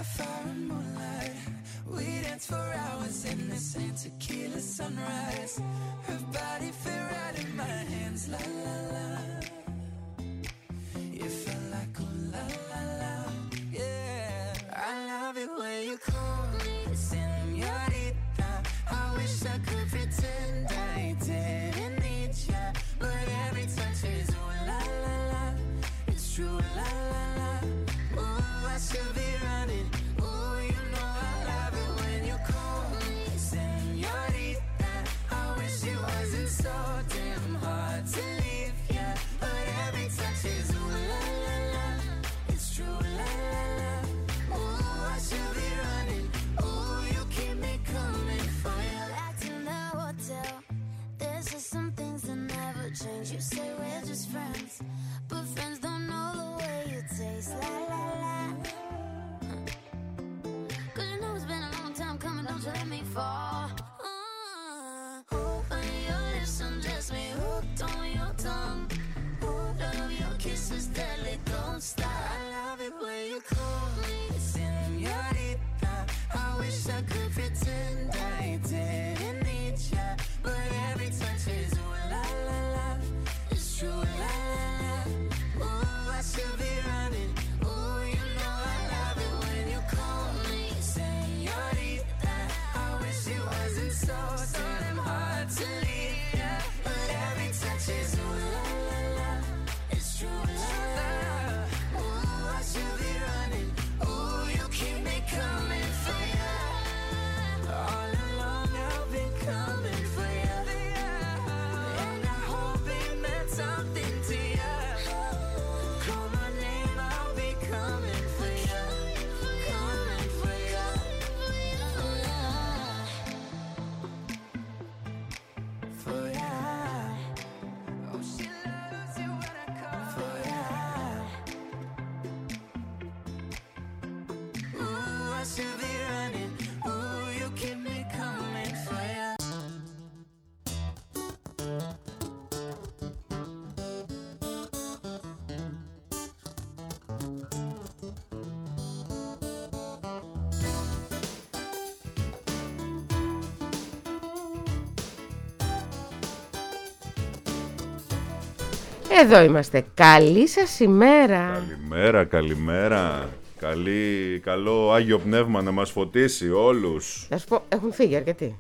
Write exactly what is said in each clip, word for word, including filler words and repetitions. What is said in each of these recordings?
fire and moonlight. We danced for hours in the sand, tequila sunrise. Her body fit right in my hands, la la la. You felt like oh la la la, yeah. I love it when you call me señorita. I wish I could pretend I didn't need ya, but every touch is oh la la la. It's true la la la. Ooh, I should be running. Ooh, you know I love it when you call me señorita. I wish it wasn't so damn hard to leave ya, but every touch is ooh la la la. It's true la la la. Ooh, I should be running. Ooh, you keep me coming for you. Back to the hotel. There's just some things that never change. You say we're just friends, but friends don't know the way you taste. La la la. Cause you know it's been a long time coming, don't you let me fall. Uh, open your lips and just me hooked on your tongue. Ooh, love your kisses deadly, don't stop. I love it when you call me señorita. I wish I could pretend I didn't need ya, but every touch is ooh la la la. It's true la la la. Ooh, I should be running. Ooh, you know I love it when you call me señorita. I wish it wasn't so so damn hard to leave ya, but every touch is ooh la la la. It's true la la la. Ooh, I should be running. Ooh, you keep me coming for ya. All along I've been coming for ya, and I hope it meant something to ya. Call my name, I'll be coming for ya, coming for ya. For ya. Oh, she loves you when I call for ya. Ooh, I should be running. Ooh, you keep me coming for ya. Εδώ είμαστε. Καλή σας ημέρα. Καλημέρα, καλημέρα. Καλή, καλό Άγιο Πνεύμα να μας φωτίσει όλους. Να σου πω, έχουν φύγει αρκετοί.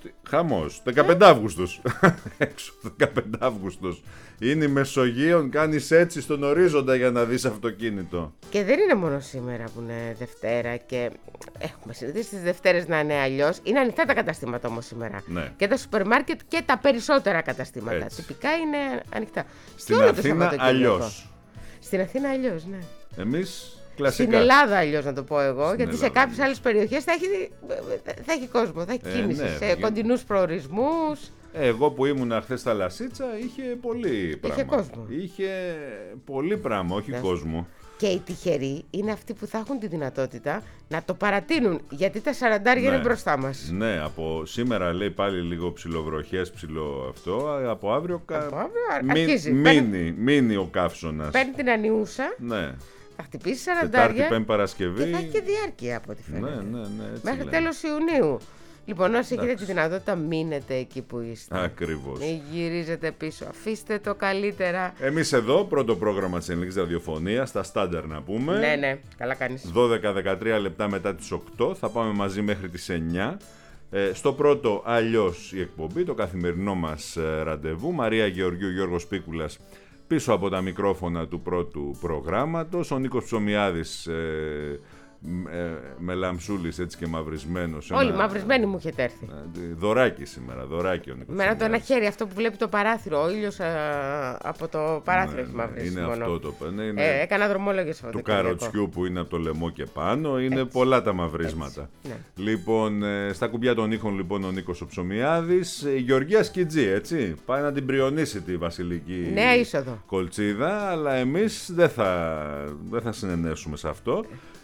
Χαμός, δεκαπέντε Αύγουστος. Έξω, δεκαπέντε Αύγουστος. Είναι η Μεσογείων, κάνεις έτσι στον ορίζοντα για να δεις αυτοκίνητο. Και δεν είναι μόνο σήμερα που είναι Δευτέρα και έχουμε συνηθίσει τις Δευτέρες να είναι αλλιώς. Είναι ανοιχτά τα καταστήματα όμως σήμερα. Ναι. Και τα σούπερ μάρκετ και τα περισσότερα καταστήματα. Έτσι. Τυπικά είναι ανοιχτά. Στην Αθήνα αλλιώς. Στην Αθήνα αλλιώς, ναι. Εμείς κλασικά. Στην Ελλάδα αλλιώς να το πω εγώ, Στην γιατί Ελλάδα, σε κάποιες ναι. άλλες περιοχές θα έχει, θα έχει κόσμο, θα έχει Ε, κίνηση, ναι, σε γιατί- κοντινούς προορισμούς. Εγώ που ήμουν χθες στα Λασίτσα είχε πολύ πράγμα. κόσμο. Είχε πολύ πράγμα, όχι Ναι. κόσμο. Και οι τυχεροί είναι αυτοί που θα έχουν τη δυνατότητα να το παρατείνουν, γιατί τα σαραντάρια Ναι. είναι μπροστά μας. Ναι, από σήμερα λέει πάλι λίγο ψιλοβροχές, ψιλο αυτό. Από αύριο, κα... Από αύριο μι- αρχίζει. μείνει, μείνει ο καύσωνας. Παίρνει την ανιούσα, Ναι. θα χτυπήσει Τετάρτη, σαραντάρια Πέμπτη, Παρασκευή. και θα έχει και διάρκεια από ό,τι Ναι, φαίνεται. ναι, ναι. Έτσι Μέχρι λένε. τέλος Ιουνίου. Λοιπόν, όσοι έχετε Εντάξει. τη δυνατότητα, μείνετε εκεί που είστε. Ακριβώς. Μην γυρίζετε πίσω. Αφήστε το καλύτερα. Εμείς εδώ, πρώτο πρόγραμμα της ελληνικής ραδιοφωνίας, στα στάνταρ να πούμε. Ναι, ναι, καλά κάνεις. δώδεκα με δεκατρία λεπτά μετά τις οκτώ, θα πάμε μαζί μέχρι τις εννιά. Ε, στο πρώτο αλλιώς η εκπομπή, το καθημερινό μας ε, ραντεβού. Μαρία Γεωργίου, Γιώργος Πίκουλας πίσω από τα μικρόφωνα του πρώτου προγράμματος. Ο Νίκος Ψωμιάδης ε, ε, με λαμψούλης έτσι και μαυρισμένος. Όλοι ένα- μαυρισμένοι μου έχετε έρθει. ε, Δωράκι σήμερα, δωράκι ο Νίκος Μέρα το ένα Ψωμιάδης. χέρι, αυτό που βλέπει το παράθυρο. Ο ήλιος α, από το παράθυρο Ναι, έχει ναι, μαυρίσει είναι μόνο. αυτό το ναι, είναι Ε, έκανα δρομόλογο του Σαββατοκύριακο. καροτσιού που είναι από το λαιμό και πάνω. Είναι Έτσι. πολλά τα μαυρίσματα. Ναι. Λοιπόν, ε, στα κουμπιά των ήχων λοιπόν ο Νίκος ο Ψωμιάδης. Η Γεωργία Σκιτζή, έτσι. Πάει να την πριονίσει τη βασιλική Νέα είσοδο. κολτσίδα, αλλά εμείς δεν θα, δεν θα συνενέσουμε σε αυτό. Γεωργία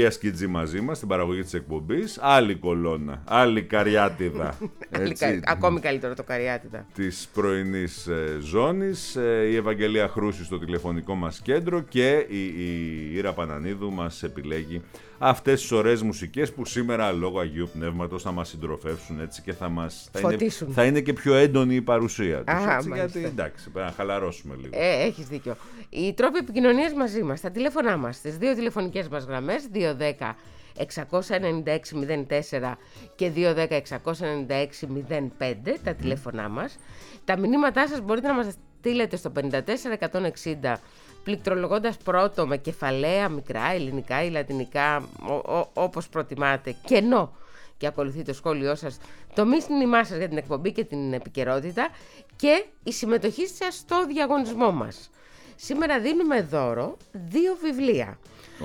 Γεωργία Σκιτζή μαζί μας στην παραγωγή της εκπομπής. Άλλη κολόνα, άλλη καριάτιδα. Έτσι, ακόμη καλύτερο το καριάτιδα. Της πρωινής ε, ζώνης. Ε, η Ευαγγελία Χρούση στο τηλεφωνικό μας κέντρο και η, η Ήρα Πανανίδου μας επιλέγει αυτές τις ωραίες μουσικές που σήμερα λόγω Αγίου Πνεύματος θα μας συντροφεύσουν, έτσι, και θα μας θα είναι, θα είναι και πιο έντονη η παρουσία τους. Α, έτσι, γιατί εντάξει, πρέπει να χαλαρώσουμε λίγο. Ε, έχεις δίκιο. Οι τρόποι επικοινωνίας μαζί μας, τα τηλέφωνά μας, στις δύο τηλεφωνικές μας γραμμές, δύο δέκα εξακόσια ενενήντα έξι μηδέν τέσσερα και δύο δέκα εξακόσια ενενήντα έξι μηδέν πέντε, τα τηλέφωνά μας. Τα μηνύματά σας μπορείτε να μας στείλετε στο πενήντα τέσσερα εκατόν εξήντα, πληκτρολογώντας πρώτο με κεφαλαία, μικρά, ελληνικά ή λατινικά, ο, ο, όπως προτιμάτε, κενό, και ακολουθεί το σχόλιο σας, το μήνυμά σας για την εκπομπή και την επικαιρότητα και η συμμετοχή σας στο διαγωνισμό μας. Σήμερα δίνουμε δώρο δύο βιβλία.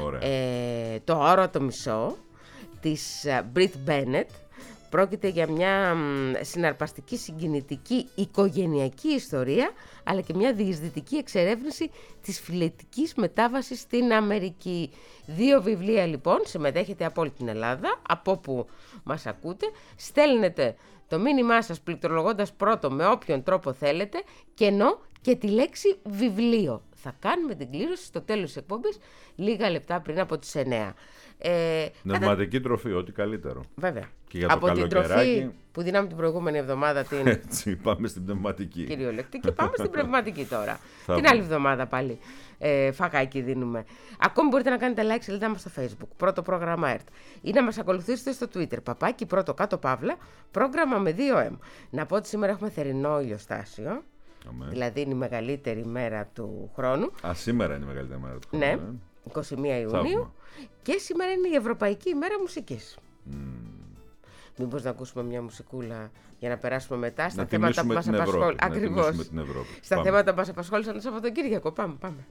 Ε, το Όρο το Μισό της Brit Bennett. Πρόκειται για μια συναρπαστική, συγκινητική, οικογενειακή ιστορία, αλλά και μια διεισδυτική εξερεύνηση της φιλετικής μετάβασης στην Αμερική. Δύο βιβλία λοιπόν, συμμετέχετε από όλη την Ελλάδα, από όπου μας ακούτε, στέλνετε το μήνυμά σας πληκτρολογώντας πρώτο με όποιον τρόπο θέλετε, κενό και τη λέξη βιβλίο. Θα κάνουμε την κλήρωση στο τέλος της εκπομπής, λίγα λεπτά πριν από τις εννέα. Ε, Πνευματική κατα... τροφή, ό,τι καλύτερο. Βέβαια. Και για το από την τροφή που δίναμε την προηγούμενη εβδομάδα την... Έτσι, πάμε στην πνευματική. Κυριολεκτική, πάμε στην πνευματική τώρα. Την άλλη εβδομάδα πάλι ε, φαγάκι δίνουμε. Ακόμη μπορείτε να κάνετε like σελίδα μας στο Facebook, πρώτο πρόγραμμα ΕΡΤ. Ή να μας ακολουθήσετε στο Twitter, παπάκι πρώτο κάτω παύλα, πρόγραμμα με δύο εμ. Να πω ότι σήμερα έχουμε θερινό ηλιοστάσιο. Αμέ. Δηλαδή είναι η μεγαλύτερη μέρα του χρόνου. Α, σήμερα είναι η μεγαλύτερη μέρα του χρόνου. Ναι, ε. εικοστή πρώτη Ιουνίου. Θαύμα. Και σήμερα είναι η Ευρωπαϊκή ημέρα μουσικής. Mm. Μήπως να ακούσουμε μια μουσικούλα για να περάσουμε μετά στα να θέματα που μας απασχόλησαν. Ακριβώς. Στα πάμε. θέματα που μας απασχόλησαν το Σαββατοκύριακο. Πάμε, πάμε.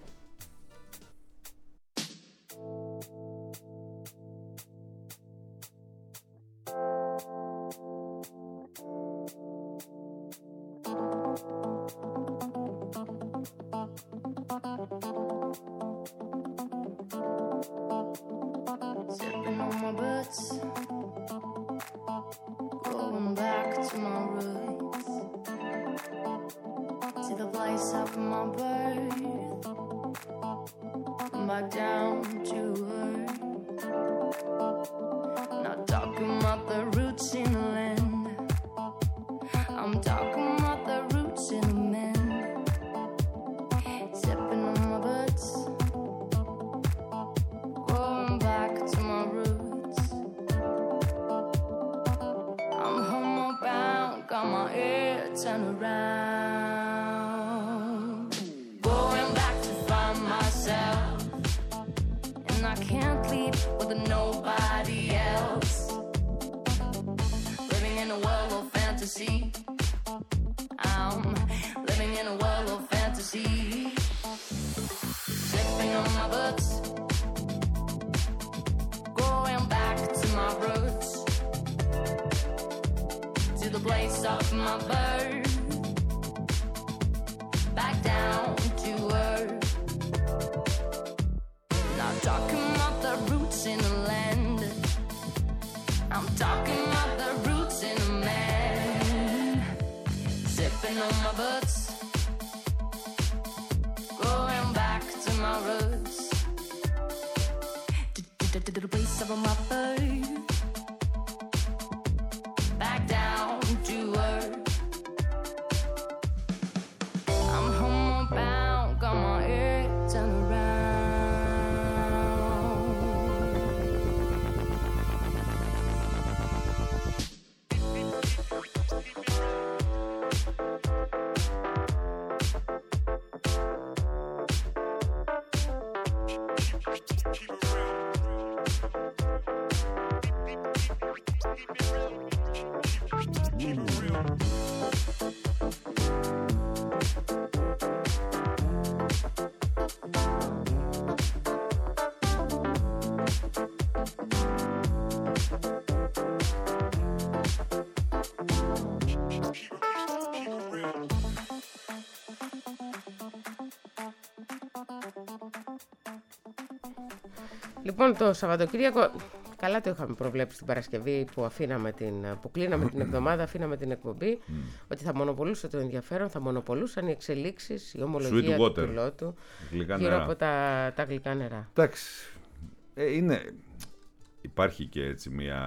Λοιπόν, το Σαββατοκύριακο, καλά το είχαμε προβλέψει την Παρασκευή που, αφήναμε την, που κλείναμε την εβδομάδα, αφήναμε την εκπομπή, mm. ότι θα μονοπολούσε το ενδιαφέρον, θα μονοπολούσαν οι εξελίξεις, η ομολογία του πιλότου γύρω νερά. από τα, τα γλυκά νερά. Εντάξει, ε, είναι, υπάρχει και έτσι μια,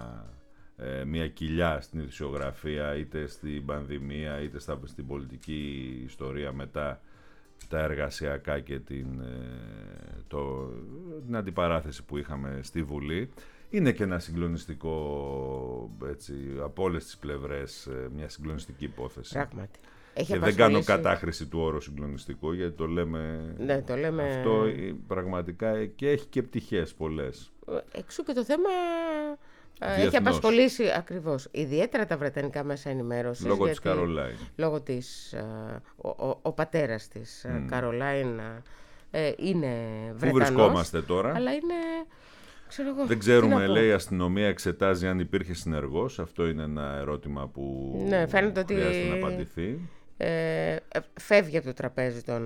ε, μια κοιλιά στην ειδησιογραφία, είτε στην πανδημία, είτε στα, στην πολιτική ιστορία μετά τα εργασιακά και την, το, την αντιπαράθεση που είχαμε στη Βουλή. Είναι και ένα συγκλονιστικό, έτσι, από όλες τις πλευρές, μια συγκλονιστική υπόθεση. Πράγματι. Έχει και δεν κάνω κατάχρηση του όρου συγκλονιστικό, γιατί το λέμε, ναι, το λέμε αυτό πραγματικά, και έχει και πτυχές πολλές. Εξού και το θέμα διεθνώς. Έχει απασχολήσει ακριβώς ιδιαίτερα τα βρετανικά μέσα ενημέρωσης. Λόγω γιατί, της Καρολάιν. Λόγω της, ο, ο, ο πατέρας της mm. Καρολάιν ε, είναι Βρετανός. Πού βρισκόμαστε τώρα? Αλλά είναι, ξέρω εγώ, δεν ξέρουμε, λέει, η αστυνομία εξετάζει αν υπήρχε συνεργός. Αυτό είναι ένα ερώτημα που ναι, φαίνεται χρειάζεται ότι να απαντηθεί. Ε, φεύγει από το τραπέζι των,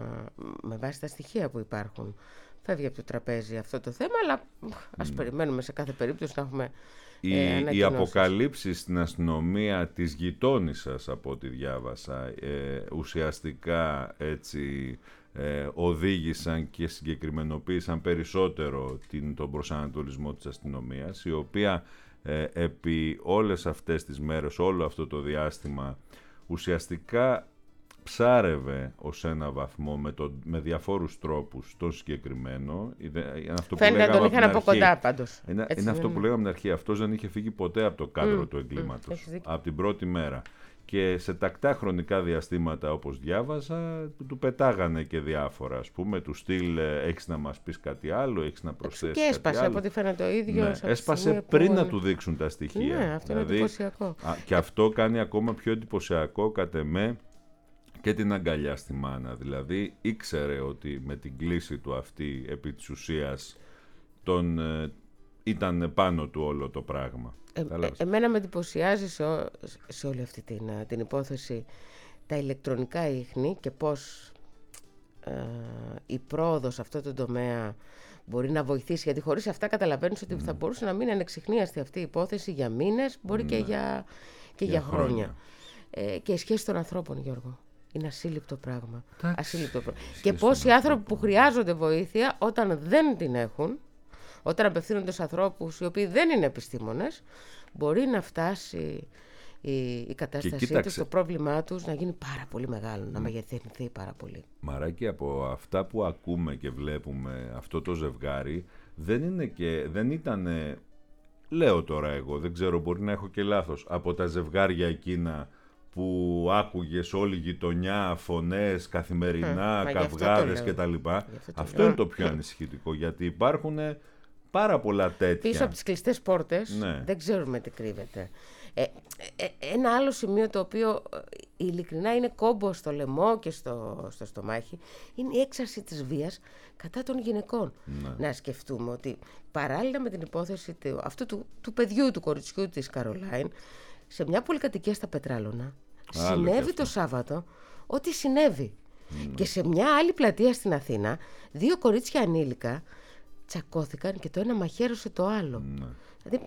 με βάση τα στοιχεία που υπάρχουν. Φεύγει από το τραπέζι αυτό το θέμα, αλλά ας mm. περιμένουμε σε κάθε περίπτωση να έχουμε οι, ε, οι αποκαλύψεις στην αστυνομία της γειτόνισσας, από ό,τι διάβασα, ε, ουσιαστικά έτσι ε, οδήγησαν και συγκεκριμενοποίησαν περισσότερο την, τον προσανατολισμό της αστυνομίας, η οποία ε, επί όλες αυτές τις μέρες, όλο αυτό το διάστημα, ουσιαστικά ψάρευε ως ένα βαθμό με, το, με διαφόρους τρόπους το συγκεκριμένο. Είναι, είναι αυτό που φαίνεται να τον είχαν από κοντά πάντως. Είναι, είναι αυτό που λέγαμε στην αρχή. Αυτός δεν είχε φύγει ποτέ από το κάδρο mm, του εγκλήματος. Mm, από την πρώτη μέρα. Και σε τακτά χρονικά διαστήματα, όπως διάβαζα, του, του πετάγανε και διάφορα. Ας πούμε, του στυλ, έχεις να μας πεις κάτι άλλο, έχεις να προσθέσεις και έσπασε, κάτι άλλο. Από ό,τι φαίνεται ο ίδιος. Ναι, έσπασε πριν που... να του δείξουν τα στοιχεία. Ναι, αυτό δηλαδή, είναι εντυπωσιακό. Α, και αυτό κάνει ακόμα πιο εντυπωσιακό, κατ' εμέ, και την αγκαλιά στη μάνα. Δηλαδή ήξερε ότι με την κλίση του αυτή, επί της ουσίας, τον, ε, ήταν πάνω του όλο το πράγμα. Ε, ε, εμένα με εντυπωσιάζει σε, σε όλη αυτή την, την υπόθεση τα ηλεκτρονικά ίχνη και πώς ε, η πρόοδος σε αυτό το τομέα μπορεί να βοηθήσει, γιατί χωρίς αυτά καταλαβαίνεις ότι mm. θα μπορούσε να μην ανεξιχνίαστη αυτή η υπόθεση για μήνες, μπορεί mm. και, για, και για, για χρόνια. χρόνια. Ε, και η σχέση των ανθρώπων, Γιώργο. Είναι ασύλληπτο πράγμα. Ασύλληπτο πράγμα. Και πόσοι άνθρωποι που χρειάζονται βοήθεια, όταν δεν την έχουν, όταν απευθύνονται σε ανθρώπους οι οποίοι δεν είναι επιστήμονες, μπορεί να φτάσει η, η κατάστασή τους, το πρόβλημά τους να γίνει πάρα πολύ μεγάλο, mm. να μεγεθυνθεί πάρα πολύ. Μαράκι, από αυτά που ακούμε και βλέπουμε, αυτό το ζευγάρι δεν είναι και, δεν ήταν, λέω τώρα εγώ, δεν ξέρω, μπορεί να έχω και λάθος, από τα ζευγάρια εκείνα που άκουγες όλη η γειτονιά, φωνές καθημερινά, mm, καυγάδες κτλ. Αυτό, αυτό είναι το πιο ανησυχητικό, γιατί υπάρχουν πάρα πολλά τέτοια. Πίσω από τις κλειστές πόρτες, ναι. δεν ξέρουμε τι κρύβεται. Ε, ε, ένα άλλο σημείο το οποίο ειλικρινά είναι κόμπο στο λαιμό και στο, στο στομάχι, είναι η έξαρση της βίας κατά των γυναικών. Ναι. Να σκεφτούμε ότι παράλληλα με την υπόθεση του, αυτού του, του παιδιού, του κοριτσιού της Καρολάιν, σε μια πολυκατοικία στα Πετράλωνα Άλλο συνέβη το Σάββατο ό,τι συνέβη. Mm. Και σε μια άλλη πλατεία στην Αθήνα, δύο κορίτσια ανήλικα τσακώθηκαν και το ένα μαχαίρωσε το άλλο. Mm. Δηλαδή,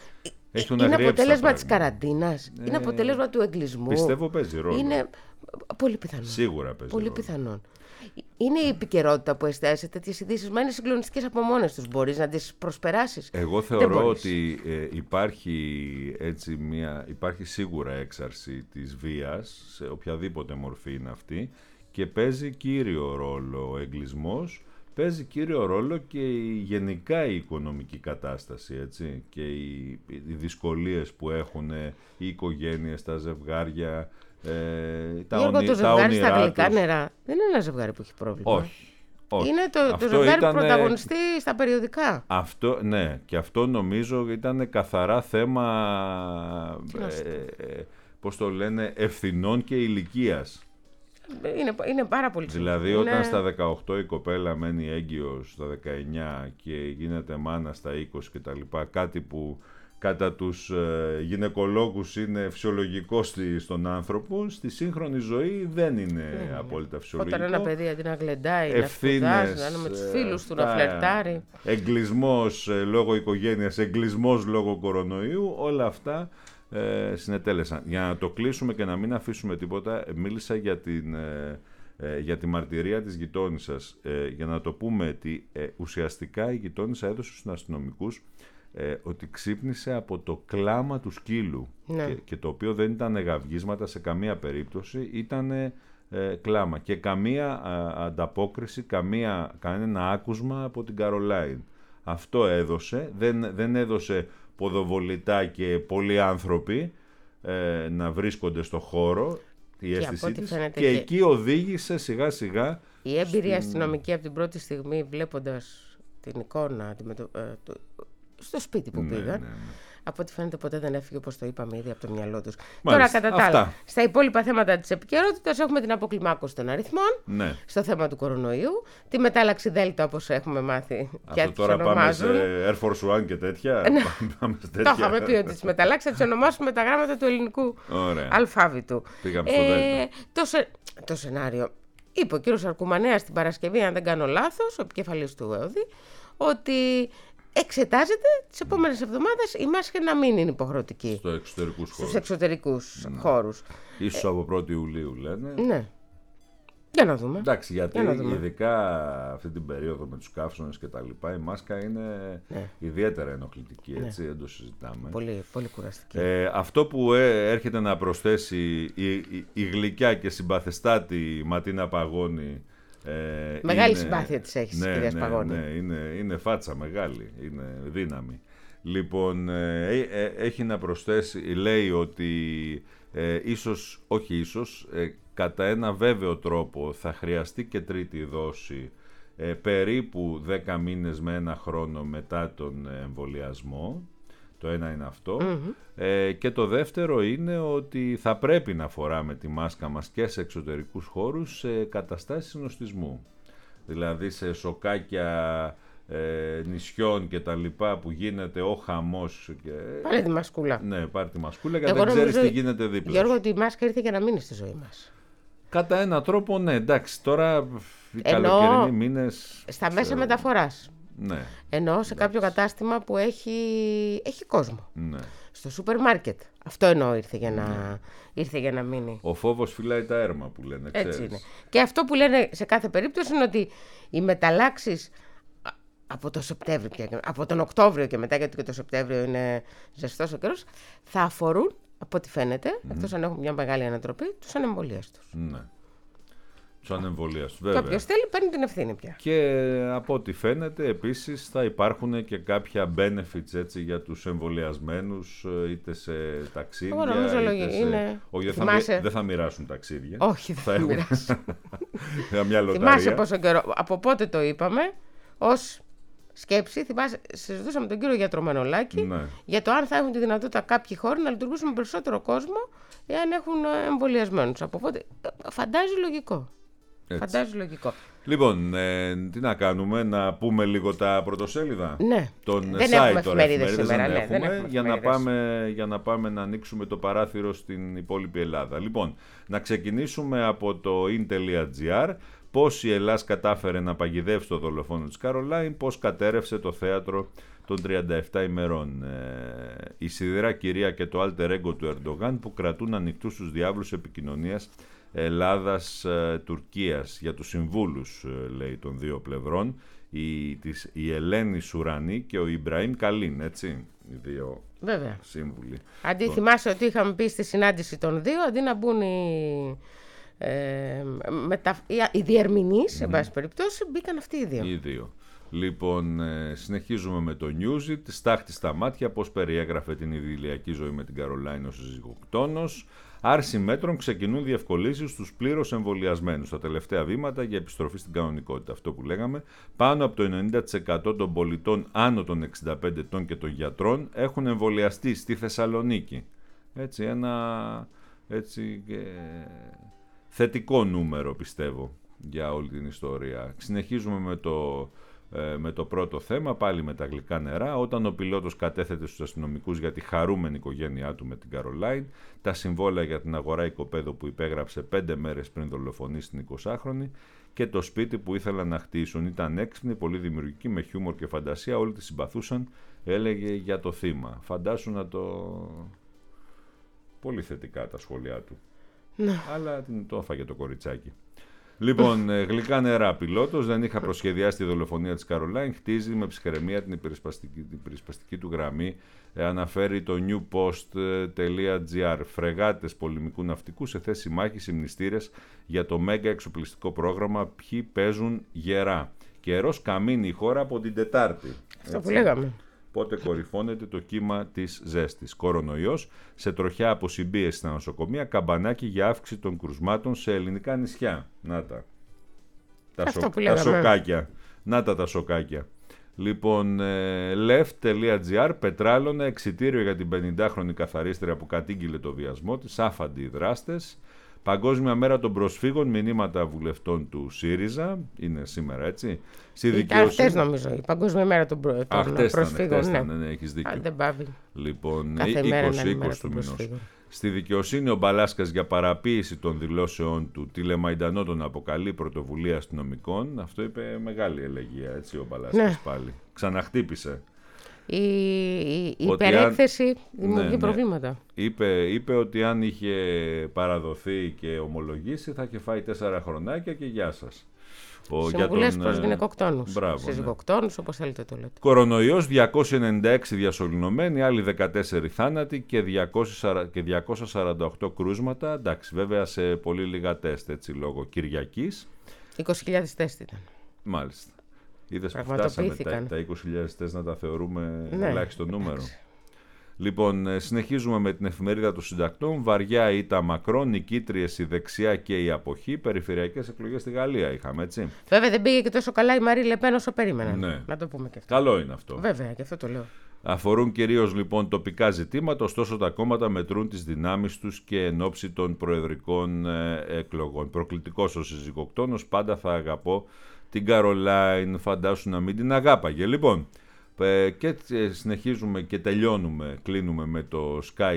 είναι αποτέλεσμα της καραντίνας, ε, είναι αποτέλεσμα του εγκλισμού. Πιστεύω παίζει ρόλο. Είναι πολύ πιθανόν. Σίγουρα παίζει πολύ ρόλο. πιθανόν. Είναι η επικαιρότητα που εστιάζει σε τέτοιες ειδήσεις, μα είναι συγκλονιστικές από μόνες τους. Μπορείς να τις προσπεράσεις? Εγώ θεωρώ ότι ε, υπάρχει, έτσι, μια, υπάρχει σίγουρα έξαρση της βίας, σε οποιαδήποτε μορφή είναι αυτή, και παίζει κύριο ρόλο ο εγκλισμός, παίζει κύριο ρόλο και η, γενικά η οικονομική κατάσταση, έτσι, και οι, οι δυσκολίες που έχουν οι οικογένειες, τα ζευγάρια. Ε, τα Γιώργο, ονει, το ζευγάρι τα στα γλυκά νερά δεν είναι ένα ζευγάρι που έχει πρόβλημα. Όχι. όχι. Είναι το, το ζευγάρι ήταν, που πρωταγωνιστεί στα περιοδικά. Αυτό, ναι, και αυτό νομίζω ήταν καθαρά θέμα, ε, ε, πώς το λένε, ευθυνών και ηλικίας. Είναι, είναι πάρα πολύ σημαντικό. Δηλαδή είναι... όταν στα δεκαοκτώ η κοπέλα μένει έγκυος, στα δεκαεννιά και γίνεται μάνα στα είκοσι κτλ. Κάτι που κατά τους ε, γυναικολόγους είναι φυσιολογικό στη, στον άνθρωπο, στη σύγχρονη ζωή δεν είναι mm. απόλυτα φυσιολογικό. Όταν ένα παιδί αντί να γλεντάει, να σπουδάζει, να είναι με τους φίλους του, να φλερτάρει. Εγκλισμός ε, λόγω οικογένειας, εγκλισμός λόγω κορονοϊού, όλα αυτά ε, συνετέλεσαν. Για να το κλείσουμε και να μην αφήσουμε τίποτα, μίλησα για την... Ε, για τη μαρτυρία της γειτόνισσας, ε, για να το πούμε ότι ε, ουσιαστικά η γειτόνισσα έδωσε στους αστυνομικούς ε, ότι ξύπνησε από το κλάμα του σκύλου ναι. και, και το οποίο δεν ήταν γαυγίσματα σε καμία περίπτωση, ήταν ε, κλάμα και καμία α, ανταπόκριση, καμία, κανένα άκουσμα από την Καρολάιν. Αυτό έδωσε, δεν, δεν έδωσε ποδοβολητά και πολλοί άνθρωποι ε, να βρίσκονται στο χώρο. Η αίσθησή της, και, και εκεί οδήγησε σιγά σιγά η έμπειρη στην... αστυνομική από την πρώτη στιγμή, βλέποντας την εικόνα το, ε, το, στο σπίτι που ναι, πήγαν, ναι, ναι. από ό,τι φαίνεται ποτέ δεν έφυγε, όπως το είπαμε ήδη, από το μυαλό τους. Μάλιστα, τώρα κατά τα άλλα, στα υπόλοιπα θέματα της επικαιρότητας έχουμε την αποκλιμάκωση των αριθμών, ναι. στο θέμα του κορονοϊού, τη μετάλλαξη Δέλτα όπως έχουμε μάθει. Αυτό και τώρα πάμε σε Air Force One και τέτοια. πάμε σε τέτοια. Το είχαμε πει ότι τις μεταλλάξεις θα τις ονομάσουμε με τα γράμματα του ελληνικού Ωραία. αλφάβητου. Πήγαμε στο ε, Δέλτα. Το, σε, το σενάριο, είπε ο κύριος Αρκουμανέας την Παρασκευή, αν δεν κάνω λάθος, ο επικεφαλής του ΕΟΔΗ, ότι εξετάζεται τις επόμενες εβδομάδες η μάσκα να μην είναι υποχρεωτική στο εξωτερικούς στους χώρους. εξωτερικούς ναι. χώρους. Ίσως από πρώτη Ιουλίου λένε. Ναι. Για να δούμε. Εντάξει, γιατί Για να δούμε. ειδικά αυτή την περίοδο με τους καύσονες και τα λοιπά, η μάσκα είναι ναι. ιδιαίτερα ενοχλητική, έτσι, ναι. δεν το συζητάμε. Πολύ, πολύ κουραστική. Ε, αυτό που ε, έρχεται να προσθέσει η, η, η γλυκιά και συμπαθεστάτη Ματίνα Παγώνη. Ε, μεγάλη είναι, συμπάθεια της έχεις, ναι, κυρίας ναι, Παγώνη. Ναι, είναι, είναι φάτσα μεγάλη, είναι δύναμη. Λοιπόν, ε, ε, έχει να προσθέσει, λέει ότι ε, ίσως, όχι ίσως, ε, κατά ένα βέβαιο τρόπο θα χρειαστεί και τρίτη δόση ε, περίπου δέκα μήνες με ένα χρόνο μετά τον εμβολιασμό. Το ένα είναι αυτό. Mm-hmm. Ε, και το δεύτερο είναι ότι θα πρέπει να φοράμε τη μάσκα μας και σε εξωτερικούς χώρους σε καταστάσεις συνοστισμού. Δηλαδή σε σοκάκια ε, νησιών και τα λοιπά που γίνεται ο χαμός. Και... Πάρε τη μασκούλα. Ναι, πάρε τη μασκούλα γιατί δεν ξέρεις τι γίνεται δίπλα. Γιώργο, ότι η μάσκα ήρθε για να μείνει στη ζωή μας. Κατά έναν τρόπο, ναι, εντάξει, τώρα οι καλοκαιρινοί μήνες... Στα μέσα ξέρω... μεταφοράς. Ναι. Ενώ σε εντάξει. κάποιο κατάστημα που έχει, έχει κόσμο. Ναι. Στο σούπερ μάρκετ. Αυτό εννοώ ήρθε για, να... ναι. ήρθε για να μείνει. Ο φόβος φυλάει τα έρμα που λένε, ξέρεις. Έτσι είναι. Και αυτό που λένε σε κάθε περίπτωση είναι ότι οι μεταλλάξεις από, το Σεπτέμβριο, από τον Οκτώβριο και μετά, γιατί και το Σεπτέμβριο είναι ζεστός ο καιρός, θα αφορούν, από ό,τι φαίνεται, mm-hmm. εκτός αν έχουν μια μεγάλη ανατροπή, τους ανεμβολίαστους. Ναι. Τους ανεμβολίαστους, βέβαια. Και όποιος θέλει παίρνει την ευθύνη πια. Και από ό,τι φαίνεται, επίσης, θα υπάρχουν και κάποια benefits έτσι, για τους εμβολιασμένους, είτε σε ταξίδια. Εγώ νομίζω είτε σε... είναι... Όχι, δεν θα, μι... θα μοιράσουν ταξίδια. Όχι, δεν θα, θα μοιράσουν. μια λοταρία. Θυμάσαι πόσο καιρό, από πότε το είπαμε, ως σκέψη, θυμάσαι, συζητούσαμε τον κύριο γιατρό Μανολάκη ναι. για το αν θα έχουν τη δυνατότητα κάποιοι χώροι να λειτουργήσουν με περισσότερο κόσμο εάν έχουν εμβολιασμένους. Από πότε, φαντάζει λογικό. Έτσι. Φαντάζει λογικό. Λοιπόν, ε, τι να κάνουμε, να πούμε λίγο τα πρωτοσέλιδα. Ναι, τον δεν site, έχουμε εφημερίδες σήμερα. Ναι, έχουμε, δεν έχουμε για, να πάμε, για να πάμε να ανοίξουμε το παράθυρο στην υπόλοιπη Ελλάδα. Λοιπόν, να ξεκινήσουμε από το in.gr. Πώς η Ελλάς κατάφερε να παγιδεύσει το δολοφόνο της Καρολάιν, πώς κατέρευσε το θέατρο των τριάντα επτά ημερών. Ε, η σιδηρά κυρία και το alter ego του Ερντογάν που κρατούν ανοιχτούς τους διάβλους επικοινωνίας Ελλάδας-Τουρκίας για τους συμβούλους, λέει, των δύο πλευρών, η, της, η Ελένη Σουρανή και ο Ιμπραήμ Καλίν, έτσι, οι δύο Βέβαια. σύμβουλοι. Αντί τον... θυμάσαι ότι είχαμε πει στη συνάντηση των δύο, αντί να μπουν οι, ε, μετα... οι διερμηνείς, mm-hmm. εν πάση περιπτώσει, μπήκαν αυτοί οι δύο. Οι δύο. Λοιπόν, ε, συνεχίζουμε με το Newsit. Στάχτη στα μάτια πώς περιέγραφε την ιδηλιακή ζωή με την Καρολάιν ως συζυγοκτόνος. Άρση μέτρων, ξεκινούν διευκολύνσεις στους πλήρως εμβολιασμένους. Τα τελευταία βήματα για επιστροφή στην κανονικότητα. Αυτό που λέγαμε. Πάνω από το ενενήντα τοις εκατό των πολιτών άνω των εξήντα πέντε ετών και των γιατρών έχουν εμβολιαστεί στη Θεσσαλονίκη. Έτσι, ένα έτσι, ε, θετικό νούμερο, πιστεύω, για όλη την ιστορία. Συνεχίζουμε με το ε, με το πρώτο θέμα, πάλι με τα γλυκά νερά, όταν ο πιλότος κατέθεται στους αστυνομικούς για τη χαρούμενη οικογένειά του με την Καρολάιν, τα συμβόλαια για την αγορά οικοπαίδου που υπέγραψε πέντε μέρες πριν δολοφονήσει την εικοσάχρονη και το σπίτι που ήθελαν να χτίσουν. Ήταν έξυπνοι, πολύ δημιουργικοί, με χιούμορ και φαντασία, όλοι τη συμπαθούσαν, έλεγε για το θύμα. Φαντάσου να το... Πολύ θετικά τα σχόλιά του. Ναι. Αλλά το έφαγε το κοριτσάκι. Λοιπόν, γλυκά νερά. Πιλότος δεν είχα προσχεδιάσει τη δολοφονία της Καρολάιν. Χτίζει με ψυχραιμία την υπερισπαστική, την υπερισπαστική του γραμμή. Ε, αναφέρει το newpost.gr. Φρεγάτες πολεμικού ναυτικού σε θέση μάχης οι μνηστήρες για το μέγα εξοπλιστικό πρόγραμμα. Ποιοι παίζουν γερά. Καιρός καμίνει η χώρα από την Τετάρτη. Αυτό που λέγαμε. Πότε κορυφώνεται το κύμα της ζέστης. Κορονοϊός σε τροχιά αποσυμπίεση στα νοσοκομεία, καμπανάκι για αύξηση των κρουσμάτων σε ελληνικά νησιά. Να τα. Τα, σο... τα σοκάκια. Να τα τα σοκάκια. Λοιπόν, ε, left.gr, πετράλωνα, εξιτήριο για την πενηντάχρονη καθαρίστρια που κατήγγειλε το βιασμό της, άφαντοι οι δράστες. Παγκόσμια μέρα των προσφύγων, μηνύματα βουλευτών του ΣΥΡΙΖΑ. Είναι σήμερα, έτσι. Στη δικαιοσύνη... Χτες νομίζω, η Παγκόσμια μέρα των, προ... Α, των χτες προσφύγων. Ήταν, ναι, ναι, ναι, έχεις δίκιο. Α, δεν πάβει. Λοιπόν, είκοσι είκοσι του μηνός. Στη δικαιοσύνη ο Μπαλάσκας για παραποίηση των δηλώσεων του Τηλεμαϊντανό τον αποκαλεί πρωτοβουλία αστυνομικών. Αυτό είπε μεγάλη ελεγγύα, έτσι, ο Μπαλάσκας, ναι. Πάλι. Ξαναχτύπησε. Η, η υπερέκθεση αν... δημιουργεί ναι, προβλήματα. Ναι. Είπε, είπε ότι αν είχε παραδοθεί και ομολογήσει θα είχε φάει τέσσερα χρονάκια και γεια σας. Συμβουλές προς γυναικοκτόνους, συζυγοκτόνους, όπως θέλετε το λέτε. Κορονοϊός, διακόσιοι ενενήντα έξι διασωληνωμένοι, άλλοι δεκατέσσερις θάνατοι και διακόσια σαράντα οκτώ κρούσματα. Εντάξει, βέβαια σε πολύ λίγα τεστ, έτσι, λόγω Κυριακής. είκοσι χιλιάδες τεστ ήταν. Μάλιστα. Είδες που φτάσαμε τα, τα είκοσι χιλιάδες τεστ να τα θεωρούμε ναι, ελάχιστο νούμερο. Εντάξει. Λοιπόν, συνεχίζουμε με την εφημερίδα των συντακτών. Βαριά ήττα Μακρόν, νικήτριες η δεξιά και η αποχή. Περιφερειακές εκλογές στη Γαλλία είχαμε, έτσι. Βέβαια δεν πήγε και τόσο καλά η Μαρή Λεπέν όσο περίμεναν. Ναι. Να το πούμε και αυτό. Καλό είναι αυτό. Βέβαια, και αυτό το λέω. Αφορούν κυρίως λοιπόν τοπικά ζητήματα, ωστόσο τα κόμματα μετρούν τις δυνάμεις τους και εν ώψη των προεδρικών ε, εκλογών. Προκλητικός ο συζυγοκτόνος, πάντα θα αγαπώ την Καρολάιν, φαντάσου να μην την αγάπαγε. Λοιπόν, και συνεχίζουμε και τελειώνουμε, κλείνουμε με το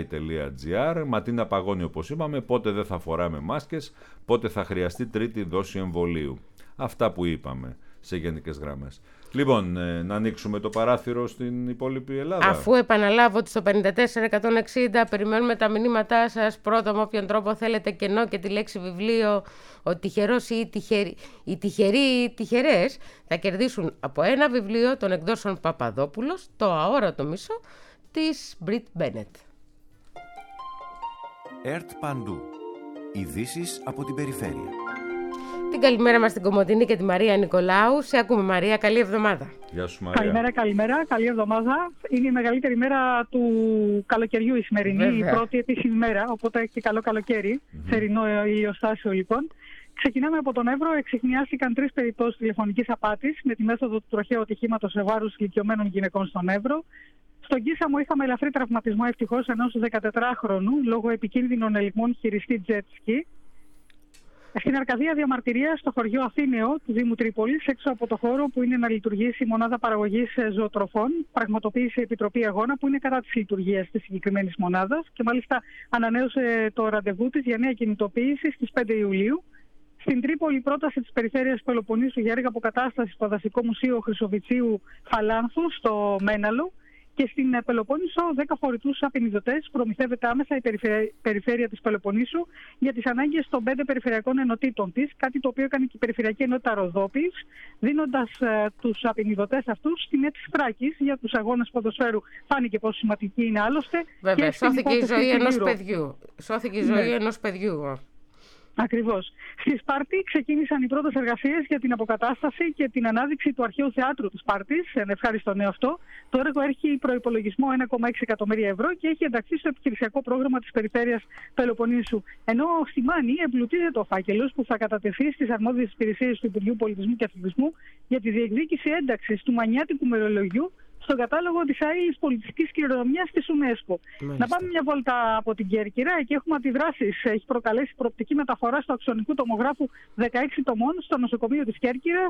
sky.gr. Ματίνα παγώνει, όπως είπαμε, πότε δεν θα φοράμε μάσκες, πότε θα χρειαστεί τρίτη δόση εμβολίου. Αυτά που είπαμε σε γενικές γραμμές. Λοιπόν, να ανοίξουμε το παράθυρο στην υπόλοιπη Ελλάδα. Αφού επαναλάβω ότι στο πενήντα τέσσερα εκατόν εξήντα περιμένουμε τα μηνύματά σας. Πρώτα, με όποιον τρόπο θέλετε, κενό και τη λέξη βιβλίο. Ο τυχερός ή οι τυχεροί, οι τυχεροί ή οι τυχερές θα κερδίσουν από ένα βιβλίο των εκδόσεων Παπαδόπουλος, το αόρατο μισό της Μπριτ Μπένετ. ΕΡΤ Παντού. Ειδήσεις από την περιφέρεια. Την καλημέρα μας στην Κομοτηνή και τη Μαρία Νικολάου. Σε ακούμε, Μαρία. Καλή εβδομάδα. Γεια σου, Μαρία. Καλημέρα, καλημέρα. Καλή εβδομάδα. Είναι η μεγαλύτερη μέρα του καλοκαιριού η σημερινή, βέβαια. Η πρώτη επίσημη μέρα, οπότε έχει και καλό καλοκαίρι. Mm-hmm. Θερινό ηλιοστάσιο λοιπόν. Ξεκινάμε από τον Εύρο. Εξιχνιάστηκαν τρεις περιπτώσεις τηλεφωνικής απάτης με τη μέθοδο του τροχαίου ατυχήματος σε βάρος ηλικιωμένων γυναικών στον Εύρο. Στον Κίσαμο είχαμε ελαφρύ τραυματισμό ευτυχώς ενός δεκατετράχρονου λόγω επικίνδυνων ελιγμών χειριστή jet ski. Στην Αρκαδία διαμαρτυρία στο χωριό Αθήναιο του Δήμου Τρίπολης, έξω από το χώρο που είναι να λειτουργήσει η μονάδα παραγωγής ζωοτροφών, πραγματοποίησε η Επιτροπή Αγώνα που είναι κατά της λειτουργίας της συγκεκριμένης μονάδας και μάλιστα ανανέωσε το ραντεβού της για νέα κινητοποίηση στις πέντε Ιουλίου. Στην Τρίπολη, πρόταση της Περιφέρειας Πελοποννήσου για έργα αποκατάσταση στο Δασικό Μουσείο Χρυσοβητσίου Φαλάνθου στο Μέναλο. Και στην Πελοπόννησο, δέκα φορητούς απεινιδωτές προμηθεύεται άμεσα η Περιφέρεια της Πελοποννήσου για τις ανάγκες των πέντε περιφερειακών ενωτήτων της, κάτι το οποίο έκανε και η Περιφερειακή Ενότητα Ροδόπης, δίνοντας ε, τους απεινιδωτές αυτούς στην αίτηση Θράκης για τους αγώνες ποδοσφαίρου. Φάνηκε πόσο σημαντική είναι άλλωστε. Βέβαια, και σώθηκε η ζωή ενός παιδιού. Σώθηκε η ζωή ναι. ενός παιδιού. Ακριβώς. Στη Σπάρτη ξεκίνησαν οι πρώτες εργασίες για την αποκατάσταση και την ανάδειξη του αρχαίου θεάτρου της Σπάρτης. Ένα ευχάριστο νέο αυτό. Το έργο έχει προϋπολογισμό ένα κόμμα έξι εκατομμύρια ευρώ και έχει ενταχθεί στο επιχειρησιακό πρόγραμμα της Περιφέρειας Πελοποννήσου. Ενώ στη Μάνη εμπλουτίζεται ο φάκελος που θα κατατεθεί στις αρμόδιες υπηρεσίες του Υπουργείου Πολιτισμού και Αθλητισμού για τη διεκδίκηση ένταξης του μανιάτικου μερολογιού στον κατάλογο της αείλης πολιτιστικής κληρονομιάς της UNESCO. Μάλιστα. Να πάμε μια βόλτα από την Κέρκυρα. Εκεί έχουμε αντιδράσεις. Έχει προκαλέσει προοπτική μεταφορά του αξονικού τομογράφου δεκαέξι τομών στο νοσοκομείο της Κέρκυρας,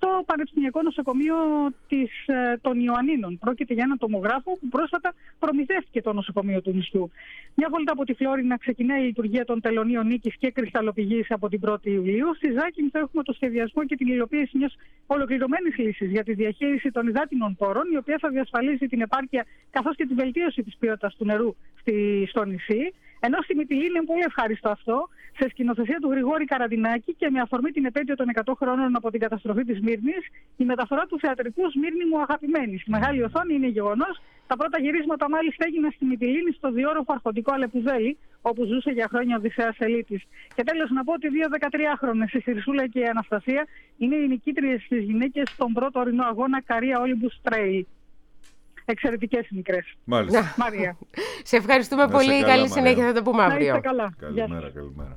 στο Πανεπιστημιακό Νοσοκομείο της, των Ιωαννίνων. Πρόκειται για ένα τομογράφο που πρόσφατα προμηθεύτηκε το νοσοκομείο του νησιού. Μια βόλτα από τη Φλόρινα ξεκινάει η λειτουργία των τελωνίων Νίκης και Κρυσταλλοπηγής από την πρώτη Ιουλίου. Στη Ζάκυνθο έχουμε το σχεδιασμό και την υλοποίηση μιας ολοκληρωμένης λύσης για τη διαχείριση των υδάτινων πόρων, η οποία θα διασφαλίσει την επάρκεια καθώς και τη βελτίωση της ποιότητας του νερού στη, στο νησί. Ενώ στη Μυτιλήνη είναι πολύ ευχάριστο αυτό, σε σκηνοθεσία του Γρηγόρη Καραντινάκη και με αφορμή την επέτειο των εκατό χρόνων από την καταστροφή της Σμύρνης, η μεταφορά του θεατρικού Σμύρνη μου αγαπημένη. Στη μεγάλη οθόνη είναι γεγονός. Τα πρώτα γυρίσματα μάλιστα έγιναν στη Μυτιλήνη, στο διόρροφο αρχοντικό Αλεπουδέλη, όπου ζούσε για χρόνια ο Οδυσσέας Ελίτης. Και τέλος να πω ότι δύο δεκατριάχρονες, η Χρυσούλα και η Αναστασία, είναι οι νικήτριες στις γυναίκες στον πρώτο ορεινό αγώνα Καρία Olympus Trail. Εξαιρετικές μικρές. Μάλιστα. Μαρία. Σε ευχαριστούμε πολύ. Καλή καλά, συνέχεια, θα το πούμε αύριο. Να είστε καλά. Καλημέρα, καλημέρα.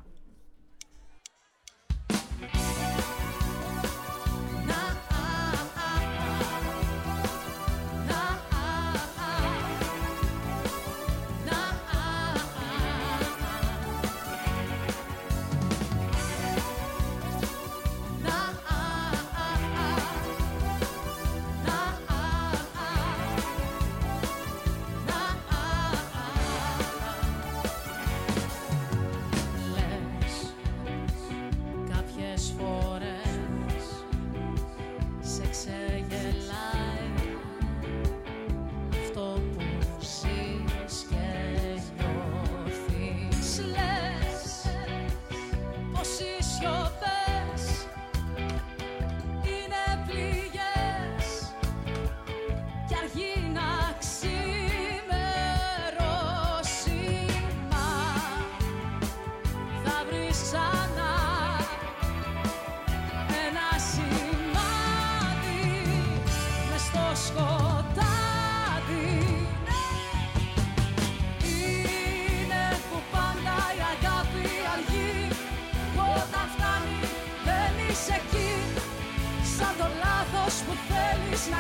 να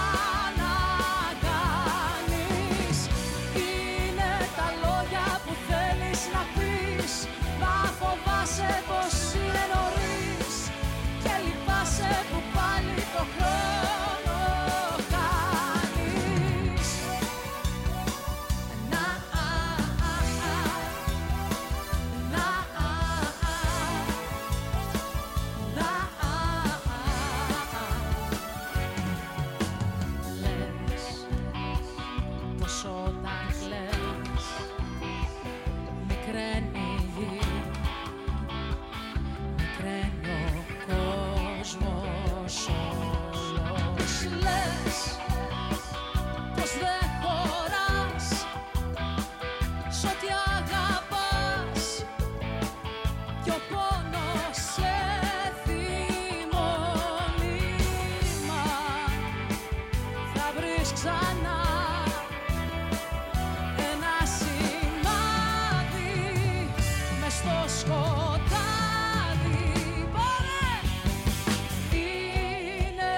ξανακάνεις. Είναι τα λόγια που θέλεις να πεις, μα φοβάσαι πως είναι νωρίς και λυπάσαι που πάλι το χρόνο κάνεις. Να, α, α, α, να, α, α, να, α, α, λες πως όταν κλαις μικραίνει η γη, μικραίνει ο κόσμος όλος. Λες πως δεν χωράς σ' ό,τι αγαπάς κι ο πόνος σε θυμώνει, μα θα βρεις ξανά ένα σημάδι μες στο σκοτάδι. Πάρε! Είναι...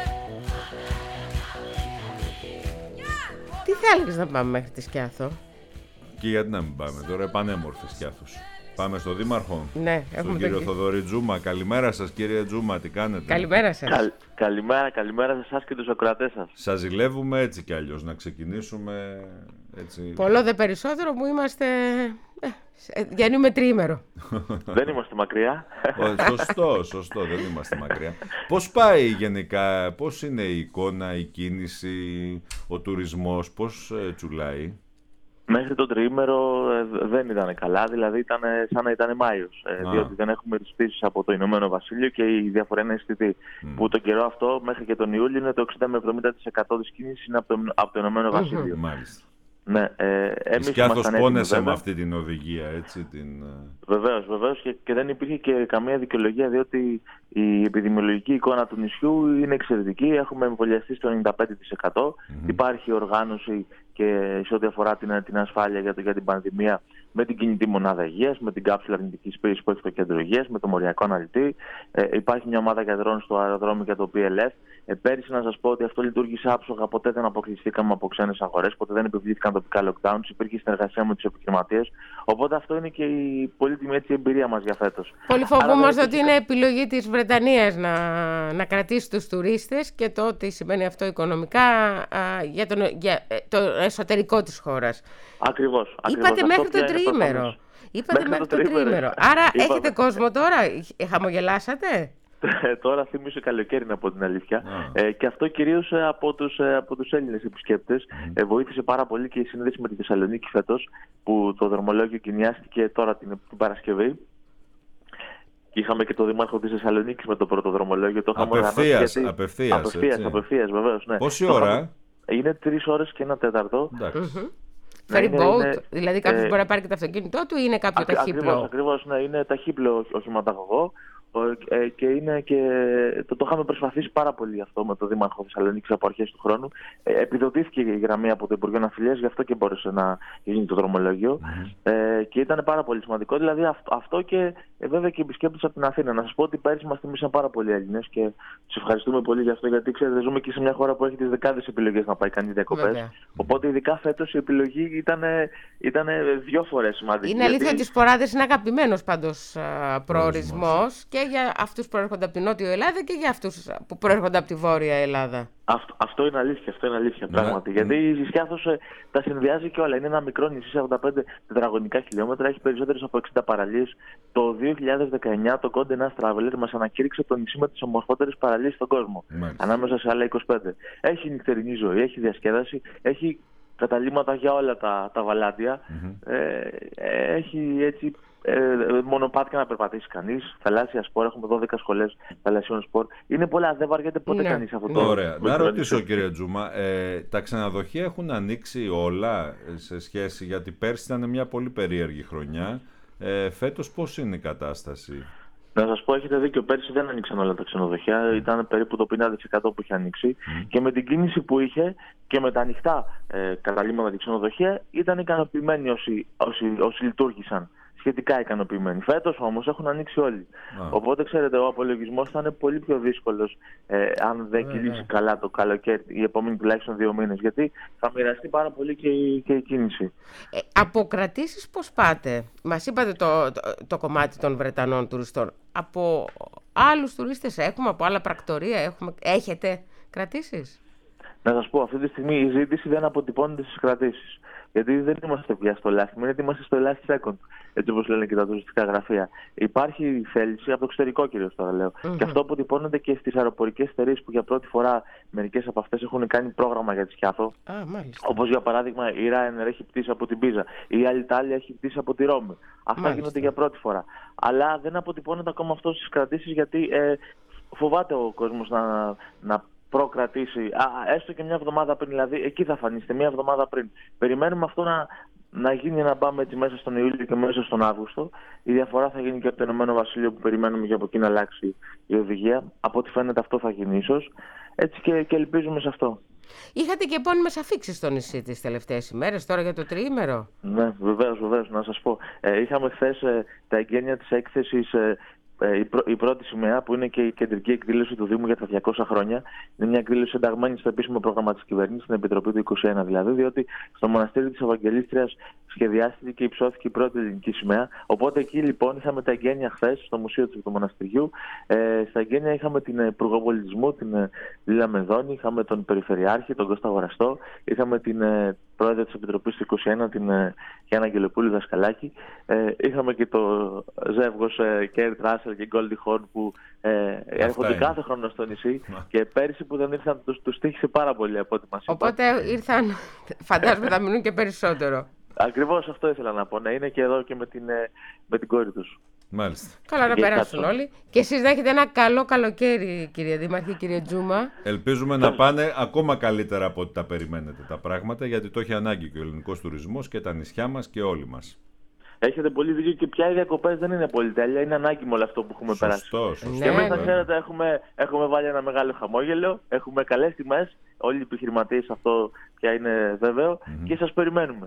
Τι θα έλεγες να πάμε μέχρι τη Σκιάθο? Και γιατί να μην πάμε τώρα, επανέμορφη Σκιάθος. Πάμε στο Δήμαρχο, Ναι, στον έχουμε κύριο τον... Θοδωρή Τζούμα. Καλημέρα σας κύριε Τζούμα, τι κάνετε? Καλημέρα σας. Καλ, καλημέρα, καλημέρα σε εσάς και τους ακροατές σας. Σας ζηλεύουμε έτσι κι αλλιώς, να ξεκινήσουμε έτσι. Πολλό δε περισσότερο που είμαστε... Ε, σε- διανύουμε τριήμερο. Δεν είμαστε μακριά. Ω, Σωστό, σωστό, δεν είμαστε μακριά. Πώς πάει γενικά, πώς είναι η εικόνα, η κίνηση, ο τουρισμός, πώς ε, τσουλάει? Μέχρι το τριήμερο ε, δεν ήταν καλά, δηλαδή ήταν ε, σαν να ήταν Μάιος. Ε, Α. διότι δεν έχουμε τις πτήσεις από το Ηνωμένο Βασίλειο και η διαφορά είναι αισθητή. Που τον καιρό αυτό μέχρι και τον Ιούλιο είναι το εξήντα με εβδομήντα τοις εκατό της κίνησης είναι από το, από το Ηνωμένο Βασίλειο. Μάλιστα. Ναι, ε, Η εμείς Σκιάθος ήμασταν έτοιμοι, πόνεσε με βέβαια. αυτή την οδηγία, έτσι, την... ε, Βεβαίως, βεβαίως και, και δεν υπήρχε και καμία δικαιολογία, διότι η επιδημιολογική εικόνα του νησιού είναι εξαιρετική. Έχουμε εμβολιαστεί στο ενενήντα πέντε τοις εκατό. Υπάρχει οργάνωση και σε ό,τι αφορά την, την ασφάλεια για, το, για την πανδημία με την κινητή μονάδα υγείας, με την κάψουλα αρνητικής πίεσης που έχει το κέντρο υγείας, με το μοριακό αναλυτή. Ε, υπάρχει μια ομάδα γιατρών στο αεροδρόμιο για το πι ελ εφ. Ε, πέρυσι να σας πω ότι αυτό λειτουργήσε άψογα, ποτέ δεν αποκλειστήκαμε από ξένες αγορές, ποτέ δεν επιβλήθηκαν τοπικά lockdowns, υπήρχε συνεργασία με τους επιχειρηματίες. Οπότε αυτό είναι και η πολύτιμη έτσι εμπειρία μας για φέτος. Πολύ φοβούμαστε ότι είναι επιλογή της Βρετανίας να, να κρατήσει τους τουρίστες και το ότι σημαίνει αυτό οικονομικά α, για, τον, για το εσωτερικό της χώρας. Ακριβώς. Είπατε μέχρι το τριήμερο. Είπατε μέχρι το τριήμερο. Άρα έχετε κόσμο τώρα, χαμογελάσατε. Τώρα θύμισε καλοκαίρι, να πω την αλήθεια. Yeah. Ε, και αυτό κυρίως ε, από τους, ε, από τους Έλληνες επισκέπτες. Mm. Ε, βοήθησε πάρα πολύ και η συνέντευξη με τη Θεσσαλονίκη φέτος, που το δρομολόγιο εγκαινιάστηκε τώρα την, την Παρασκευή. Και είχαμε και το Δήμαρχο της Θεσσαλονίκης με το πρώτο δρομολόγιο. Το απευθείας, γιατί... απευθείας, απευθείας, απευθείας, βεβαίως. Ναι. Πόση ώρα? Είχαμε... Είναι τρεις ώρες και ένα τέταρτο. Ferry boat, δηλαδή κάποιος ε, μπορεί να πάρει και το αυτοκίνητό του ή είναι κάποιο α, ταχύπλο? Ακριβώς, ακριβώς, ναι, είναι ταχύπλο οχηματαγωγό. Και, είναι και το, το είχαμε προσπαθήσει πάρα πολύ αυτό με το Δήμαρχο Θεσσαλονίκης από αρχές του χρόνου. Ε, επιδοτήθηκε η γραμμή από το Υπουργείο Ναυτιλίας, γι' αυτό και μπόρεσε να γίνει το δρομολόγιο. Mm-hmm. Ε, και ήταν πάρα πολύ σημαντικό. Δηλαδή αυτό, αυτό και ε, βέβαια και οι επισκέπτες από την Αθήνα. Να σας πω ότι πέρυσι μας τιμήσαν πάρα πολλοί Έλληνες και τους ευχαριστούμε πολύ γι' αυτό, γιατί ξέρετε, ζούμε και σε μια χώρα που έχει τις δεκάδες επιλογές να πάει κανείς διακοπές. Οπότε ειδικά φέτος η επιλογή ήταν, ήταν δύο φορές σημαντική. Είναι αλήθεια γιατί... ότι οι Σποράδες είναι αγαπημένος πάντως προορισμός και για αυτούς που προέρχονται από την Νότια Ελλάδα και για αυτούς που προέρχονται από τη Βόρεια Ελλάδα. Αυτό, αυτό είναι αλήθεια, αυτό είναι αλήθεια ναι. πράγματι. Mm. Γιατί η Ζησιάθος ε, τα συνδυάζει και όλα. Είναι ένα μικρό νησί σε ογδόντα πέντε τετραγωνικά χιλιόμετρα, έχει περισσότερες από εξήντα παραλίες. Το δύο χιλιάδες δεκαεννιά το Condé Nast Traveler μας ανακήρυξε το νησί με τις ομορφότερες παραλίες στον κόσμο. Mm. Ανάμεσα σε άλλα είκοσι πέντε. Έχει νυχτερινή ζωή, έχει διασκέδαση, έχει καταλήμματα για όλα τα, τα βαλάντια. Mm-hmm. Ε, έχει έτσι. Ε, μονοπάτια να περπατήσει κανείς, θαλάσσια σπορ, έχουμε δώδεκα σχολές θαλασσιών σπορ. Είναι πολλά, δεν βαριέται ποτέ ναι. κανείς αυτό το. Ωραία. Να ρωτήσω, κύριε Τζούμα, ε, τα ξενοδοχεία έχουν ανοίξει όλα σε σχέση, γιατί πέρσι ήταν μια πολύ περίεργη χρονιά. Ε, φέτος πώς είναι η κατάσταση? Να σας πω, έχετε δίκιο, πέρσι δεν ανοίξαν όλα τα ξενοδοχεία, mm. ήταν περίπου το πενήντα τοις εκατό που είχε ανοίξει mm. και με την κίνηση που είχε και με τα ανοιχτά ε, καταλήμματα και ξενοδοχεία ήταν ικανοποιημένοι όσοι, όσοι, όσοι λειτουργήσαν. Σχετικά ικανοποιημένοι. Φέτος όμως έχουν ανοίξει όλοι. Ah. Οπότε ξέρετε, ο απολογισμός θα είναι πολύ πιο δύσκολος ε, αν δεν yeah, κυλήσει yeah. καλά το καλοκαίρι, οι επόμενοι τουλάχιστον δύο μήνες. Γιατί θα μοιραστεί πάρα πολύ και η, και η κίνηση. Ε, από κρατήσεις πώς πάτε? Μας είπατε το, το, το κομμάτι των Βρετανών τουριστών. Από άλλους τουρίστες έχουμε, από άλλα πρακτορεία έχουμε, έχετε κρατήσεις? Να σας πω, αυτή τη στιγμή η ζήτηση δεν αποτυπώνεται στις κρατήσεις. Γιατί δεν είμαστε πια στο last minute, είμαστε στο last second, έτσι όπως λένε και τα τουριστικά γραφεία. Υπάρχει θέληση από το εξωτερικό κυρίως τώρα λέω. Mm-hmm. Και αυτό αποτυπώνεται και στις αεροπορικές εταιρείες που για πρώτη φορά μερικές από αυτές έχουν κάνει πρόγραμμα για τη Σκιάθο. Ah, όπως για παράδειγμα η Ryanair έχει πτήσει από την Πίζα, η Alitalia έχει πτήσει από τη Ρώμη. Αυτά μάλιστα. γίνονται για πρώτη φορά. Αλλά δεν αποτυπώνεται ακόμα αυτό στις κρατήσεις, γιατί ε, φοβάται ο κόσμος να, να προκρατήσει, α, έστω και μια εβδομάδα πριν, δηλαδή εκεί θα φανείστε, μια εβδομάδα πριν. Περιμένουμε αυτό να, να γίνει, να πάμε έτσι μέσα στον Ιούλιο και μέσα στον Αύγουστο. Η διαφορά θα γίνει και από το Ηνωμένο Βασίλειο, που περιμένουμε και από εκεί να αλλάξει η οδηγία. Από ό,τι φαίνεται αυτό θα γίνει ίσως. Έτσι και, και ελπίζουμε σε αυτό. Είχατε και επώνυμες αφίξεις στο νησί τις τελευταίες ημέρες, τώρα για το τριήμερο. Ναι, βεβαίως, βεβαίως, να σας πω. Ε, είχαμε χθες ε, τα εγγένεια της έκθεσης. Ε, Η, πρω, η πρώτη σημαία, που είναι και η κεντρική εκδήλωση του Δήμου για τα διακόσια χρόνια, είναι μια εκδήλωση ενταγμένη στο επίσημο πρόγραμμα της κυβέρνησης, στην Επιτροπή του είκοσι ένα δηλαδή, διότι στο μοναστήρι της Ευαγγελίστριας σχεδιάστηκε και υψώθηκε η πρώτη ελληνική σημαία. Οπότε εκεί λοιπόν είχαμε τα εγγένεια χθες στο Μουσείο του Μοναστηριού. Ε, στα εγγένεια είχαμε την Υπουργό Πολιτισμού, την ε, Λίλα Μενδώνη, είχαμε τον Περιφερειάρχη, τον Κώστα Αγοραστό, είχαμε την ε, Πρόεδρο της Επιτροπής του είκοσι ένα, την ε, Γιάννα Αγγελοπούλου Δασκαλάκη. Ε, είχαμε και το ζεύγος ε, Κέρτ Ράσελ και Γκόλντι Χορν που ε, έρχονται κάθε χρόνο στο νησί. Μα. Και πέρυσι που δεν ήρθαν τους, τους τύχησε πάρα πολύ από ό,τι μας είπαν. Οπότε ήρθαν, φαντάζομαι θα μείνουν και περισσότερο. Ακριβώς αυτό ήθελα να πω, να είναι και εδώ και με την, με την κόρη τους. Μάλιστα. Καλά να περάσουν όλοι. Και εσείς να έχετε ένα καλό καλοκαίρι, κύριε Δήμαρχε, κύριε Τζούμα. Ελπίζουμε να πάνε ακόμα καλύτερα από ό,τι τα περιμένετε τα πράγματα, γιατί το έχει ανάγκη και ο ελληνικός τουρισμός και τα νησιά μας και όλοι μας. Έχετε πολύ δίκιο και πια οι διακοπές δεν είναι πολύ τέλεια. Είναι ανάγκη με όλο αυτό που έχουμε σωστό, περάσει. Σωστό. Και εμείς, να ξέρετε, έχουμε, έχουμε βάλει ένα μεγάλο χαμόγελο. Έχουμε καλές τιμές. Όλοι οι επιχειρηματίες, αυτό πια είναι βέβαιο. Mm-hmm. Και σας περιμένουμε.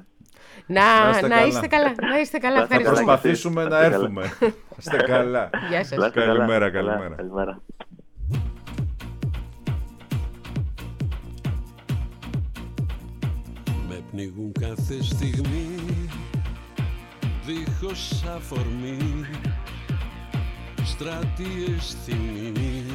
Να, Να είστε να καλά. είστε καλά. Να είστε καλά. Να είστε Θα Ευχαριστώ. καλά. προσπαθήσουμε να έρθουμε. Είστε καλά. Γεια σας. Να είστε καλά. Καλημέρα, Καλά. καλημέρα. Καλημέρα. Με πνίγουν κάθε στιγμή δίχως αφορμή, στρατιές θυμοί,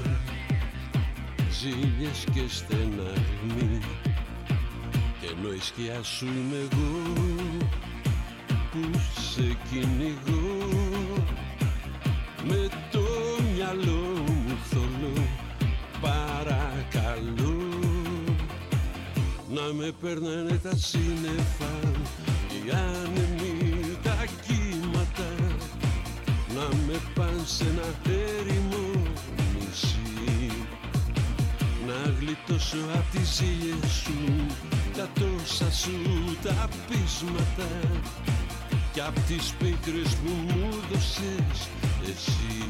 ζήλιες και στεναγμοί. Κι ενώ η σκιά σου είμαι εγώ που σε κυνηγώ, με το μυαλό μου θολό παρακαλώ να με περνάνε τα σύννεφα, οι άνεμοι, τα κύματα, να με πάνε σε ένα έρημο νησί, να γλιτώσω απ' τις ζήλιες σου, τα τόσα σου τα πείσματα, κι απ' τις πίκρες που μου δώσες εσύ.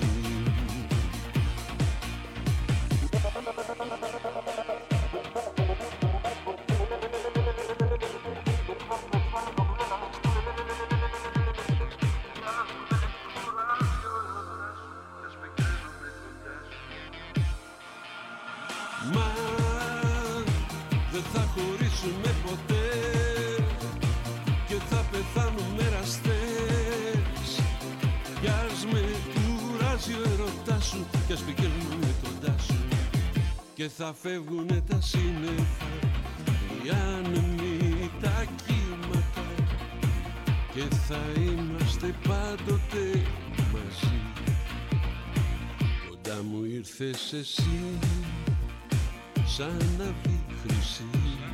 Μα δεν θα χωρίσουμε ποτέ και θα πεθάνουμε εραστές. Κι ας με κουράζει ο ερωτάς σου, κι ας πηγαίνουμε κοντά σου και θα φεύγουνε τα σύννεφα, οι άνεμοι, τα κύματα, και θα είμαστε πάντοτε μαζί. Κοντά μου ήρθες εσύ σαν αυγή χρυσή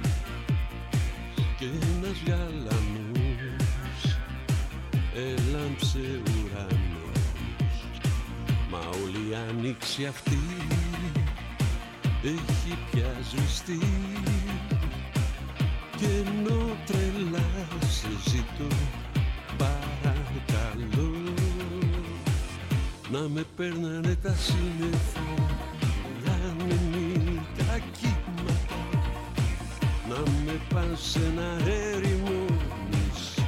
και ένας γαλανός έλαμψε ουρανός. Μα όλη η άνοιξη αυτή έχει πια σβηστεί, και ενώ τρελά σε ζητώ παρακαλώ να με παίρνανε τα σύννεφα, οι άνεμοι, τα κύματα, να με πάνε σε ένα έρημο νησί,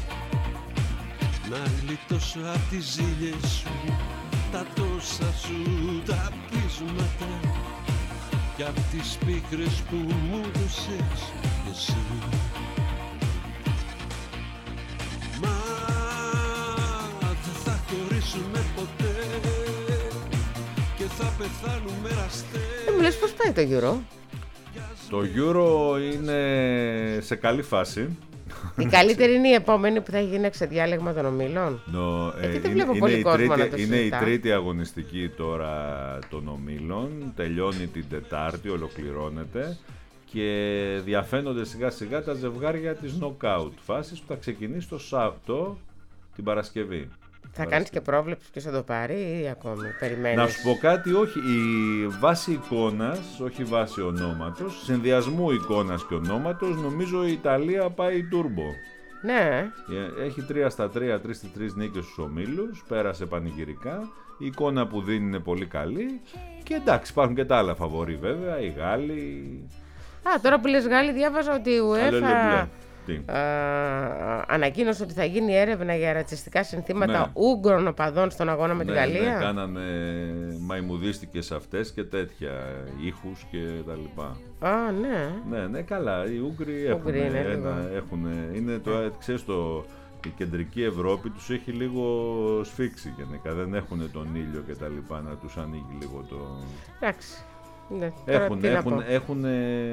να γλιτώσω απ' τις ζήλιες σου, τα τόσα σου τα πείσματα, κι απ' τις πίκρες που μου δώσες εσύ. Μα δεν θα χωρίσουμε ποτέ και θα πεθάνουμε εραστές. Δεν μου λες πώς πάει το Euro. Το Euro είναι σε καλή φάση. Η καλύτερη είναι η επόμενη που θα γίνει εξαδιάλεγμα των ομίλων. No, Ε, ε, δεν είναι, βλέπω είναι πολύ η κόσμο τρίτη, να το είναι η συζητά. τρίτη αγωνιστική τώρα των ομίλων. Τελειώνει την Τετάρτη, ολοκληρώνεται. Και διαφαίνονται σιγά σιγά τα ζευγάρια της knockout φάσης που θα ξεκινήσει το Σάββατο την Παρασκευή. Θα κάνεις και πρόβλεψη ποιος θα το πάρει ή ακόμη περιμένεις? Να σου πω κάτι, όχι, η βάση εικόνας, όχι βάση ονόματος, συνδυασμού εικόνας και ονόματος, νομίζω η Ιταλία πάει τούρμπο. Ναι. Έχει τρία στα τρία, τρεις στις τρεις νίκες στους ομίλους, πέρασε πανηγυρικά, η εικόνα που δίνει είναι πολύ καλή και εντάξει υπάρχουν και τα άλλα φαβορί βέβαια, οι Γάλλοι. Α, τώρα που λες Γάλλοι, διάβαζα ότι η UEFA Τι? α, ανακοίνωσε ότι θα γίνει έρευνα για ρατσιστικά συνθήματα Ναι. Ούγγρων οπαδών στον αγώνα με Ναι, τη Γαλλία. ναι, κάνανε μαϊμουδίστικες αυτές και τέτοια ήχους και τα λοιπά. Α, ναι. Ναι, ναι, καλά. Οι Ούγγροι έχουν, Ούγγροι είναι ένα, λίγο. έχουν, είναι το, ξέρεις, το, η κεντρική Ευρώπη τους έχει λίγο σφίξει γενικά. Δεν έχουν τον ήλιο και τα λοιπά να τους ανοίγει λίγο το... Εντάξει. Ναι, τώρα Έχουν, τι να έχουν, πω. έχουν,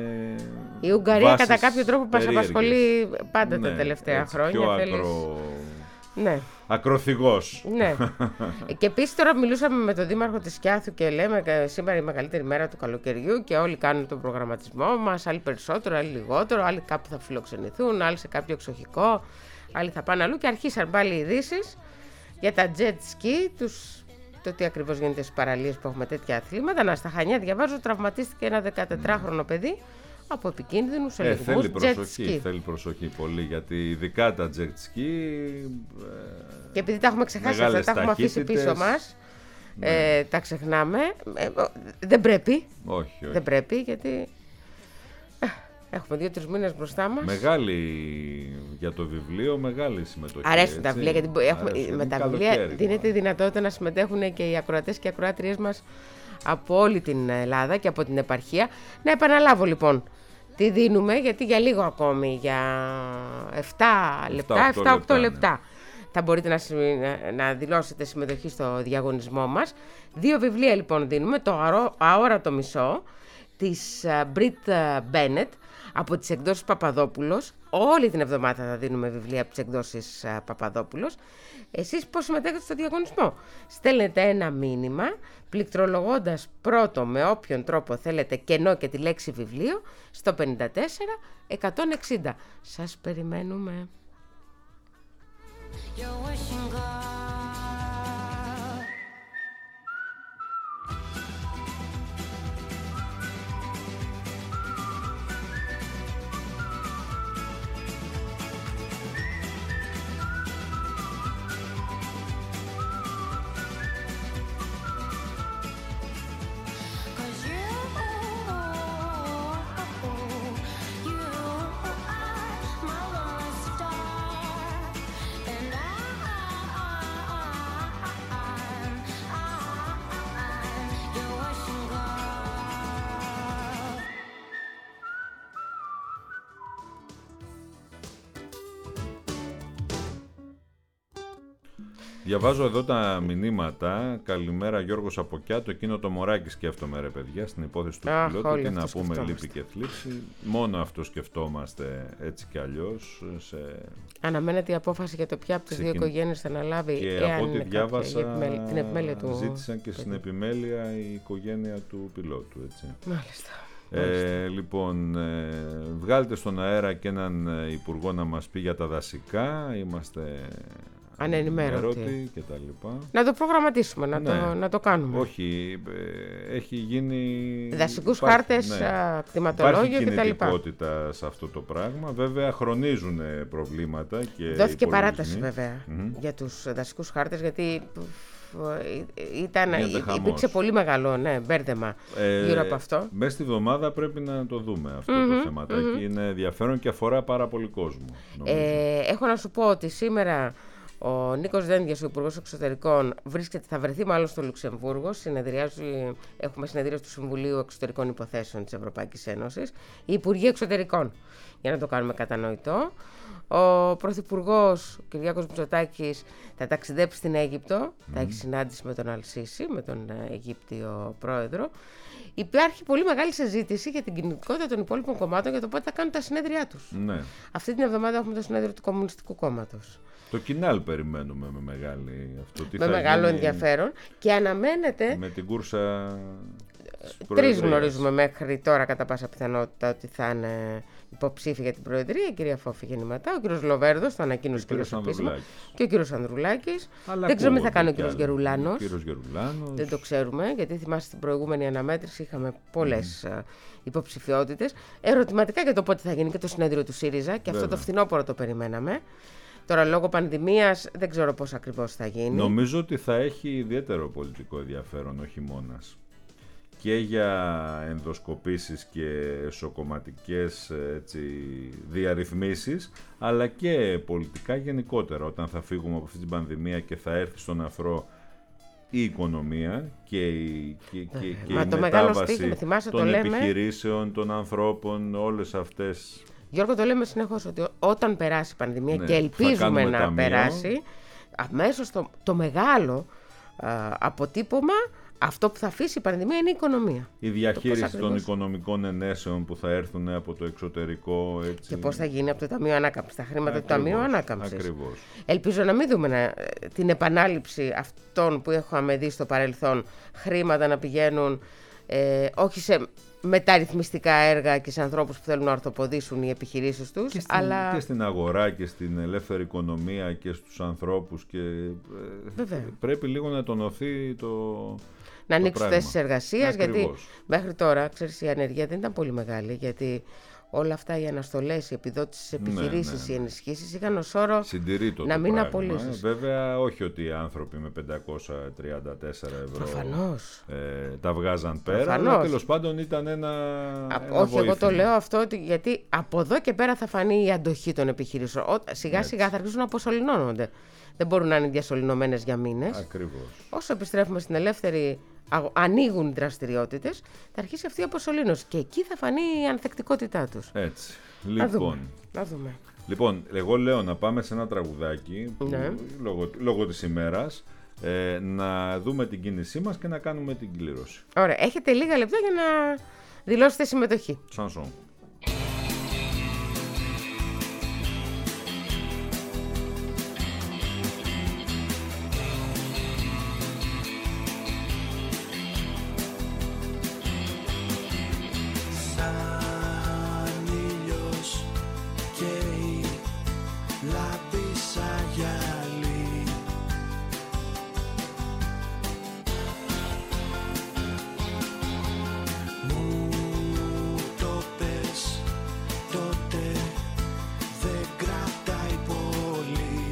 Η Ουγγαρία βάσεις κατά κάποιο τρόπο μας περίεργες. απασχολεί πάντα Ναι, τα τελευταία έτσι, χρόνια. πιο Θέλεις- ακρο... Ναι. ακροθυγός. Ναι. Και επίσης τώρα μιλούσαμε με τον Δήμαρχο της Σκιάθου και λέμε ε, σήμερα η μεγαλύτερη μέρα του καλοκαιριού και όλοι κάνουν τον προγραμματισμό μας, άλλοι περισσότερο, άλλοι λιγότερο, άλλοι κάπου θα φιλοξενηθούν, άλλοι σε κάποιο εξοχικό, άλλοι θα πάνε αλλού και αρχίσαν πάλι οι ειδήσεις για τα jet ski, τους, το τι ακριβώς γίνεται στις παραλίες που έχουμε τέτοια αθλήματα. Να, στα Χανιά διαβάζω τραυματίστηκε ένα δεκατετράχρονο παιδί από επικίνδυνους Ε, ελιγμούς θέλει jet προσοχή, ski. θέλει προσοχή πολύ, γιατί ειδικά τα jet ski... ε, Και επειδή τα έχουμε ξεχάσει αυτά, μεγάλες τα έχουμε αφήσει πίσω ταχύτητες. μας, ε, τα ξεχνάμε. Ε, δεν πρέπει. όχι, όχι. Δεν πρέπει γιατί. Έχουμε δύο-τρεις μήνες μπροστά μας. Μεγάλη για το βιβλίο, μεγάλη συμμετοχή. Αρέσουν τα βιβλία, γιατί έχουμε, Αρέσουν. με τα Καλοκαίρι, βιβλία δίνεται η δυνατότητα να συμμετέχουν και οι ακροατές και οι ακροάτριές μας από όλη την Ελλάδα και από την επαρχία. Να επαναλάβω λοιπόν τι δίνουμε, γιατί για λίγο ακόμη, για επτά λεπτά, επτά οκτώ λεπτά θα μπορείτε να, να δηλώσετε συμμετοχή στο διαγωνισμό μας. Δύο βιβλία λοιπόν δίνουμε, το Αόρατο Μισό της Μπριτ Μπένετ από τις εκδόσεις Παπαδόπουλος. Όλη την εβδομάδα θα δίνουμε βιβλία από τις εκδόσεις Παπαδόπουλος. Εσείς πώς συμμετέχετε στο διαγωνισμό? Στέλνετε ένα μήνυμα πληκτρολογώντας πρώτο με όποιον τρόπο θέλετε κενό και τη λέξη βιβλίο στο πενήντα τέσσερα εκατόν εξήντα. Σας περιμένουμε. Διαβάζω εδώ τα μηνύματα. Καλημέρα Γιώργος από Κιάτο. Εκείνο το μωράκι σκέφτομαι ρε παιδιά, στην υπόθεση του πιλότου. Τι να πούμε, λύπη και θλίψη. Μόνο αυτό σκεφτόμαστε, έτσι κι αλλιώς. Σε... Αναμένεται η απόφαση για το ποια από τις δύο οικογένειες θα αναλάβει. Και από ό,τι διάβασα, επιμέλεια, την επιμέλεια του... ζήτησαν και στην επιμέλεια η οικογένεια του πιλότου, έτσι. Μάλιστα. Ε, λοιπόν, ε, βγάλτε στον αέρα και έναν υπουργό να μας πει για τα δασικά. Είμαστε... ανενημέρωτοι και τα λοιπά. Να το προγραμματίσουμε, να, ναι. το, να το κάνουμε. Όχι, ε, έχει γίνει... δασικούς χάρτες, ναι. κτηματολόγιο και τα λοιπά. Υπάρχει κινητικότητα σε αυτό το πράγμα. Βέβαια χρονίζουν προβλήματα και δόθηκε παράταση βέβαια mm-hmm. για τους δασικούς χάρτες, γιατί ήταν, υπήρξε πολύ μεγάλο ναι, μπέρδεμα ε, γύρω από αυτό. Μέσα στη βδομάδα πρέπει να το δούμε αυτό mm-hmm, το θεματάκι. Mm-hmm. Είναι ενδιαφέρον και αφορά πάρα πολύ κόσμο. Ε, έχω να σου πω ότι σήμερα ο Νίκος Δένδιας, ο Υπουργός Εξωτερικών, βρίσκεται, θα βρεθεί μάλλον στο Λουξεμβούργο. Συνεδριάζει, έχουμε συνεδρίαση του Συμβουλίου Εξωτερικών Υποθέσεων της Ευρωπαϊκής Ένωσης. Οι Υπουργοί Εξωτερικών, για να το κάνουμε κατανοητό. Ο Πρωθυπουργός Κυριάκος Μητσοτάκης θα ταξιδέψει στην Αίγυπτο, mm. θα έχει συνάντηση με τον Αλ-Σίσι, με τον Αιγύπτιο πρόεδρο. Υπάρχει πολύ μεγάλη συζήτηση για την κινητικότητα των υπόλοιπων κομμάτων για το πότε θα κάνουν τα συνέδριά τους. Ναι. Αυτή την εβδομάδα έχουμε το συνέδριο του Κομμουνιστικού Κόμματος. Το Κινάλ περιμένουμε με μεγάλη αυτό. Τι με θα μεγάλο γίνει ενδιαφέρον και αναμένεται. Με την κούρσα. Τρεις γνωρίζουμε μέχρι τώρα κατά πάσα πιθανότητα ότι θα είναι υποψήφοι για την Προεδρία. Η κυρία Φόφη Γεννηματά, ο κύριος Λοβέρδος, το ανακοίνωσε και, και ο κύριος Ανδρουλάκης. Δεν ξέρουμε τι θα κάνει ο κύριος Γερουλάνος. Δεν το ξέρουμε, γιατί θυμάστε στην προηγούμενη αναμέτρηση είχαμε πολλές mm. υποψηφιότητες. Ερωτηματικά για το πότε θα γίνει και το συνέδριο του ΣΥΡΙΖΑ, και αυτό Βέβαια. το φθινόπωρο το περιμέναμε. Τώρα λόγω πανδημίας δεν ξέρω πώς ακριβώς θα γίνει. Νομίζω ότι θα έχει ιδιαίτερο πολιτικό ενδιαφέρον ο χειμώνας. Και για ενδοσκοπήσεις και εσωκομματικές έτσι, διαρρυθμίσεις, αλλά και πολιτικά γενικότερα, όταν θα φύγουμε από αυτή την πανδημία και θα έρθει στον αφρό η οικονομία και η, και, και, και Μα η το μετάβαση στίχημα, θυμάσαι, των το επιχειρήσεων, των ανθρώπων, όλες αυτές. Γιώργο, το λέμε συνεχώς ότι όταν περάσει η πανδημία, ναι, και ελπίζουμε να ταμείο. περάσει, αμέσως το, το μεγάλο α, αποτύπωμα, αυτό που θα αφήσει η πανδημία είναι η οικονομία. Η διαχείριση των οικονομικών ενέσεων που θα έρθουν από το εξωτερικό. Έτσι. Και πώς θα γίνει από το Ταμείο Ανάκαμψης, τα χρήματα Ακριβώς. του Ταμείου Ανάκαμψης. Ακριβώς. Ελπίζω να μην δούμε να, την επανάληψη αυτών που έχουμε δει στο παρελθόν, χρήματα να πηγαίνουν ε, όχι σε μεταρρυθμιστικά έργα και σε ανθρώπους που θέλουν να ορθοποδήσουν οι επιχειρήσεις τους, και στην, αλλά... και στην αγορά και στην ελεύθερη οικονομία και στους ανθρώπους, και ε, πρέπει λίγο να τονωθεί το... να ανοίξουν θέσεις εργασίας, γιατί μέχρι τώρα, ξέρεις, η ανεργία δεν ήταν πολύ μεγάλη, γιατί όλα αυτά οι αναστολές, οι επιδότησεις στις επιχειρήσεις, ναι, ναι. οι ενισχύσεις είχαν ως όρο Συντηρείτο να το μην πράγμα, απολύσεις. Ε. Βέβαια, όχι ότι οι άνθρωποι με πεντακόσια τριάντα τέσσερα ευρώ Προφανώς. ε, τα βγάζαν πέρα, Προφανώς. αλλά τέλος πάντων ήταν ένα, Α, ένα όχι, εγώ το βοήθημα. λέω αυτό ότι, γιατί από εδώ και πέρα θα φανεί η αντοχή των επιχειρήσεων. Ό, σιγά Έτσι. σιγά θα αρχίσουν να αποσωληνώνονται. Δεν μπορούν να είναι διασωληνωμένες για μήνες. Ακριβώς. Όσο επιστρέφουμε στην ελεύθερη, αγο- ανοίγουν οι δραστηριότητες, θα αρχίσει αυτή η αποσωλήνωση. Και εκεί θα φανεί η ανθεκτικότητά τους. Έτσι. Να δούμε. Λοιπόν, Να δούμε. λοιπόν, εγώ λέω να πάμε σε ένα τραγουδάκι που, Ναι. λόγω, λόγω της ημέρας, ε, να δούμε την κίνησή μας και να κάνουμε την κλήρωση. Ωραία. Έχετε λίγα λεπτά για να δηλώσετε συμμετοχή. Σανσόν. Σαν ήλιος καίει, λάμπει σαν γυαλί. Μου το πες, τότε δεν κρατάει πολύ.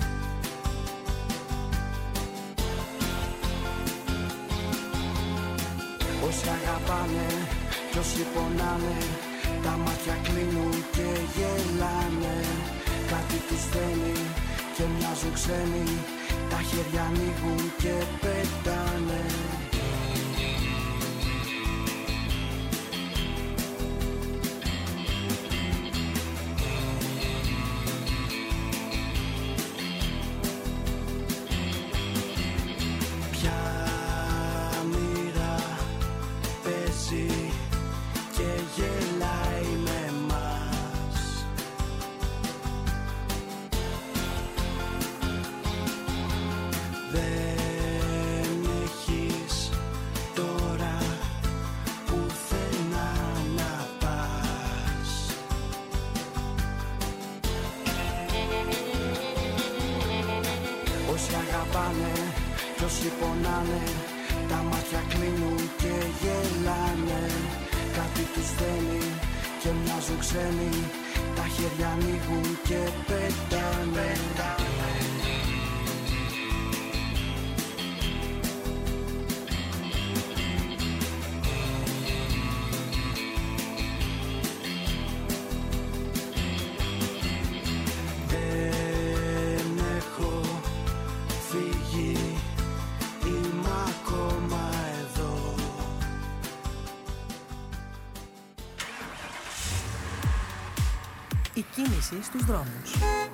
Όσοι αγαπάνε κι όσοι πονάνε, τα μάτια κλείνουν και γελάνε. Κάτι τους δένει και μοιάζουν ξένοι, τα χέρια ανοίγουν και πετάνε. Ποια μοίρα παίζει και γελάει με μας. Δεν έχεις τώρα πουθενά να πας. Όσοι αγαπάνε κι όσοι πονάνε, τα μάτια κλείνουν και γελάνε. Κάτι τους δένει και μοιάζουν ξένοι, τα χέρια ανοίγουν και πετάνε. Δεν έχω φύγει, είμαι ακόμα εδώ. Η κίνηση στους δρόμους.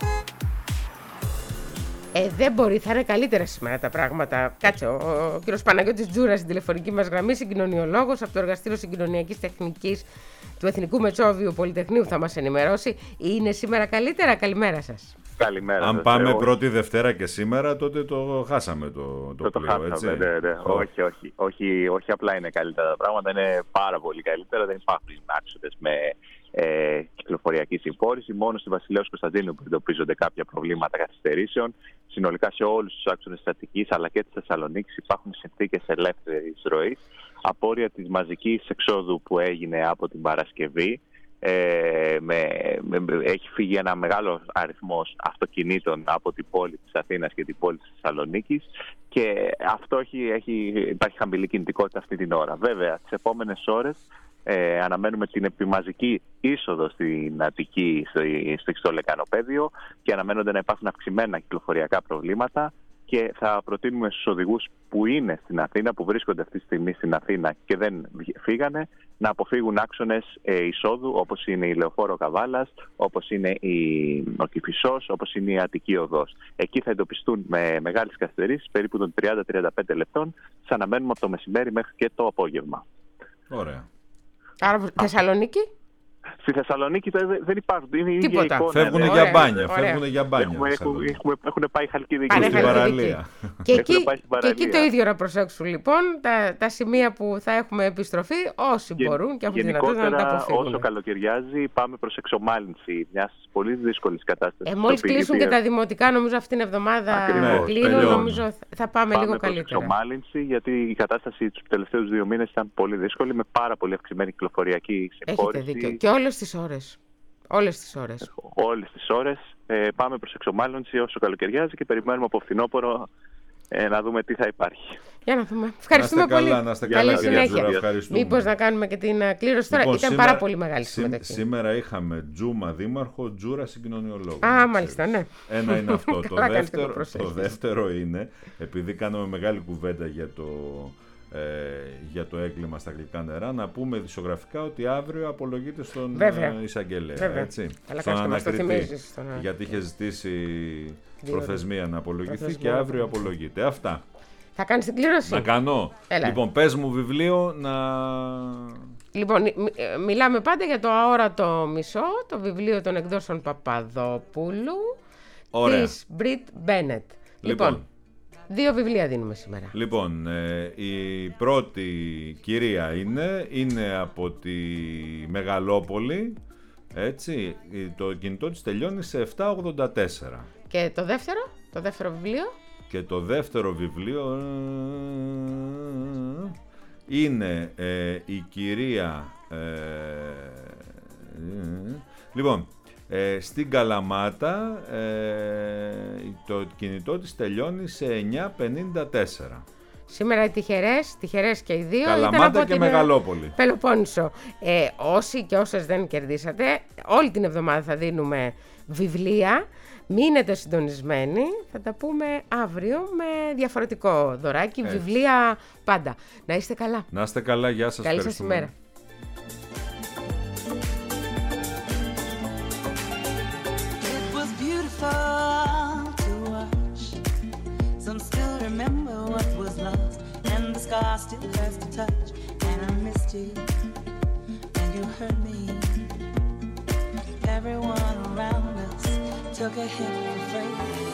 Ε, δεν μπορεί, θα είναι καλύτερα σήμερα τα πράγματα. Κάτσε, ο, ο κύριος Παναγιώτης Τζούρας στην τηλεφωνική μας γραμμή, συγκοινωνιολόγος από το Εργαστήριο Συγκοινωνιακής Τεχνικής του Εθνικού Μετσόβιου Πολυτεχνείου, θα μας ενημερώσει. Είναι σήμερα καλύτερα? Καλημέρα σας. Καλημέρα. Αν σας, πάμε εγώ. πρώτη Δευτέρα και σήμερα, τότε το χάσαμε το, το, Το, το πλοίο, χάσαμε, έτσι. ναι, ναι. Oh. Όχι, όχι, όχι, όχι απλά είναι καλύτερα τα πράγματα, είναι πάρα πολύ καλύτερα. Δεν υπάρχουν άξονες με ε, κυκλοφοριακή συμφόρηση. Μόνο στη Βασιλέως Κωνσταντίνου που εντοπίζονται κάποια προβλήματα καθυστερήσεων. Συνολικά σε όλους τους άξονες της Αττικής αλλά και της Θεσσαλονίκης υπάρχουν συνθήκες ελεύθερης ροής. Απόρρια της μαζικής εξόδου που έγινε από την Παρασκευή. Ε, με, με, έχει φύγει ένα μεγάλο αριθμός αυτοκινήτων από την πόλη της Αθήνας και την πόλη της Θεσσαλονίκης και αυτό έχει, έχει, υπάρχει χαμηλή κινητικότητα αυτή την ώρα. Βέβαια, τις επόμενες ώρες ε, αναμένουμε την επιμαζική είσοδο στην Αττική, στο, στο, στο Λεκανοπέδιο και αναμένονται να υπάρχουν αυξημένα κυκλοφοριακά προβλήματα. Και θα προτείνουμε στους οδηγούς που είναι στην Αθήνα, που βρίσκονται αυτή τη στιγμή στην Αθήνα και δεν φύγανε, να αποφύγουν άξονες ε, εισόδου όπως είναι η Λεωφόρο Καβάλας, όπως είναι η, ο Κηφισός, όπως είναι η Αττική Οδός. Εκεί θα εντοπιστούν με μεγάλες καθυστερήσεις, περίπου των τριάντα με τριάντα πέντε λεπτών. Τις αναμένουμε από το μεσημέρι μέχρι και το απόγευμα. Ωραία. Άρα, Θεσσαλονίκη. Στη Θεσσαλονίκη δεν υπάρχουν. Είναι η ίδια Τίποτα. εικόνα. Φεύγουν ναι. για μπάνια. Ωραία. Φεύγουν για μπάνια. Έχουμε, έχουμε, έχουμε, έχουν πάει Χαλκιδική. Πάνε στην Χαλκιδική. παραλία. Και εκεί, Έχουν πάει στην και εκεί το παραλία. ίδιο να προσέξουν λοιπόν τα, τα σημεία που θα έχουμε επιστροφή, όσοι Γεν- μπορούν και έχουν τη δυνατότητα να τα Γενικότερα, αποφύγουν. όσο καλοκαιριάζει, πάμε προς εξομάλυνση μιας πολύ δύσκολης κατάστασης. Ε, μόλις στο οποίο- κλείσουν και τα δημοτικά, νομίζω αυτήν την εβδομάδα Ακριβώς, κλείνουν, τελειώνουν. νομίζω θα πάμε, Πάμε λίγο προς καλύτερα. εξομάλυνση, γιατί η κατάσταση τους τελευταίους δύο μήνες ήταν πολύ δύσκολη, με πάρα πολύ αυξημένη κυκλοφοριακή Έχετε συμφόρηση. δίκιο. Και όλες Όλες τις ώρες. Όλες τις ώρες. Όλες τις ώρες. Ε, πάμε προς εξομάλυνση όσο καλοκαιριάζει και περιμένουμε από φθινόπωρο ε, να δούμε τι θα υπάρχει. Για να δούμε. Ευχαριστούμε να πολύ. Καλά, να είστε καλά, καλή συνέχεια. Μήπως να κάνουμε και την κλήρωση τώρα. Λοιπόν, Ήταν σήμερα, πάρα πολύ μεγάλη συμμετοχή. Σήμερα είχαμε Τζούμα δήμαρχο, Τζούρα συγκοινωνιολόγο. Α, μάλιστα, ναι. Ένα είναι αυτό. το, δεύτερο, το δεύτερο είναι, επειδή κάναμε μεγάλη κουβέντα για το, ε, για το έγκλημα στα γλυκά νερά, να πούμε ειδησιογραφικά ότι αύριο απολογείται στον ε, εισαγγελέα. Έτσι, στον ανακριτή. Στον... Γιατί είχε ζητήσει προθεσμία να απολογηθεί προθεσμία. Και αύριο απολογείται. Αυτά. Θα κάνεις την κλήρωση. Να κάνω. Έλα. Λοιπόν, πες μου βιβλίο να... Λοιπόν, μιλάμε πάντα για το αόρατο μισό, το βιβλίο των εκδόσεων Παπαδόπουλου. Ωραία. Της Μπριτ Μπένετ. Λοιπόν, λοιπόν, δύο βιβλία δίνουμε σήμερα. Λοιπόν, ε, η πρώτη κυρία είναι, είναι από τη Μεγαλόπολη, έτσι, το κινητό της τελειώνει σε επτακόσια ογδόντα τέσσερα. Και το δεύτερο, το δεύτερο βιβλίο. Και το δεύτερο βιβλίο είναι ε, η κυρία ε, ε, λοιπόν ε, στην Καλαμάτα ε, το κινητό της τελειώνει σε εννιακόσια πενήντα τέσσερα. Σήμερα οι τυχερές, τυχερές και οι δύο. Καλαμάτα ήταν από και την Μεγαλόπολη. Πελοπόννησο. Ε, όσοι και όσες δεν κερδίσατε, όλη την εβδομάδα θα δίνουμε βιβλία. Μείνετε συντονισμένοι, θα τα πούμε αύριο με διαφορετικό δωράκι, Έτσι. βιβλία πάντα. Να είστε καλά. Να είστε καλά, γεια σας. Καλή σας ημέρα. Took a hit for free.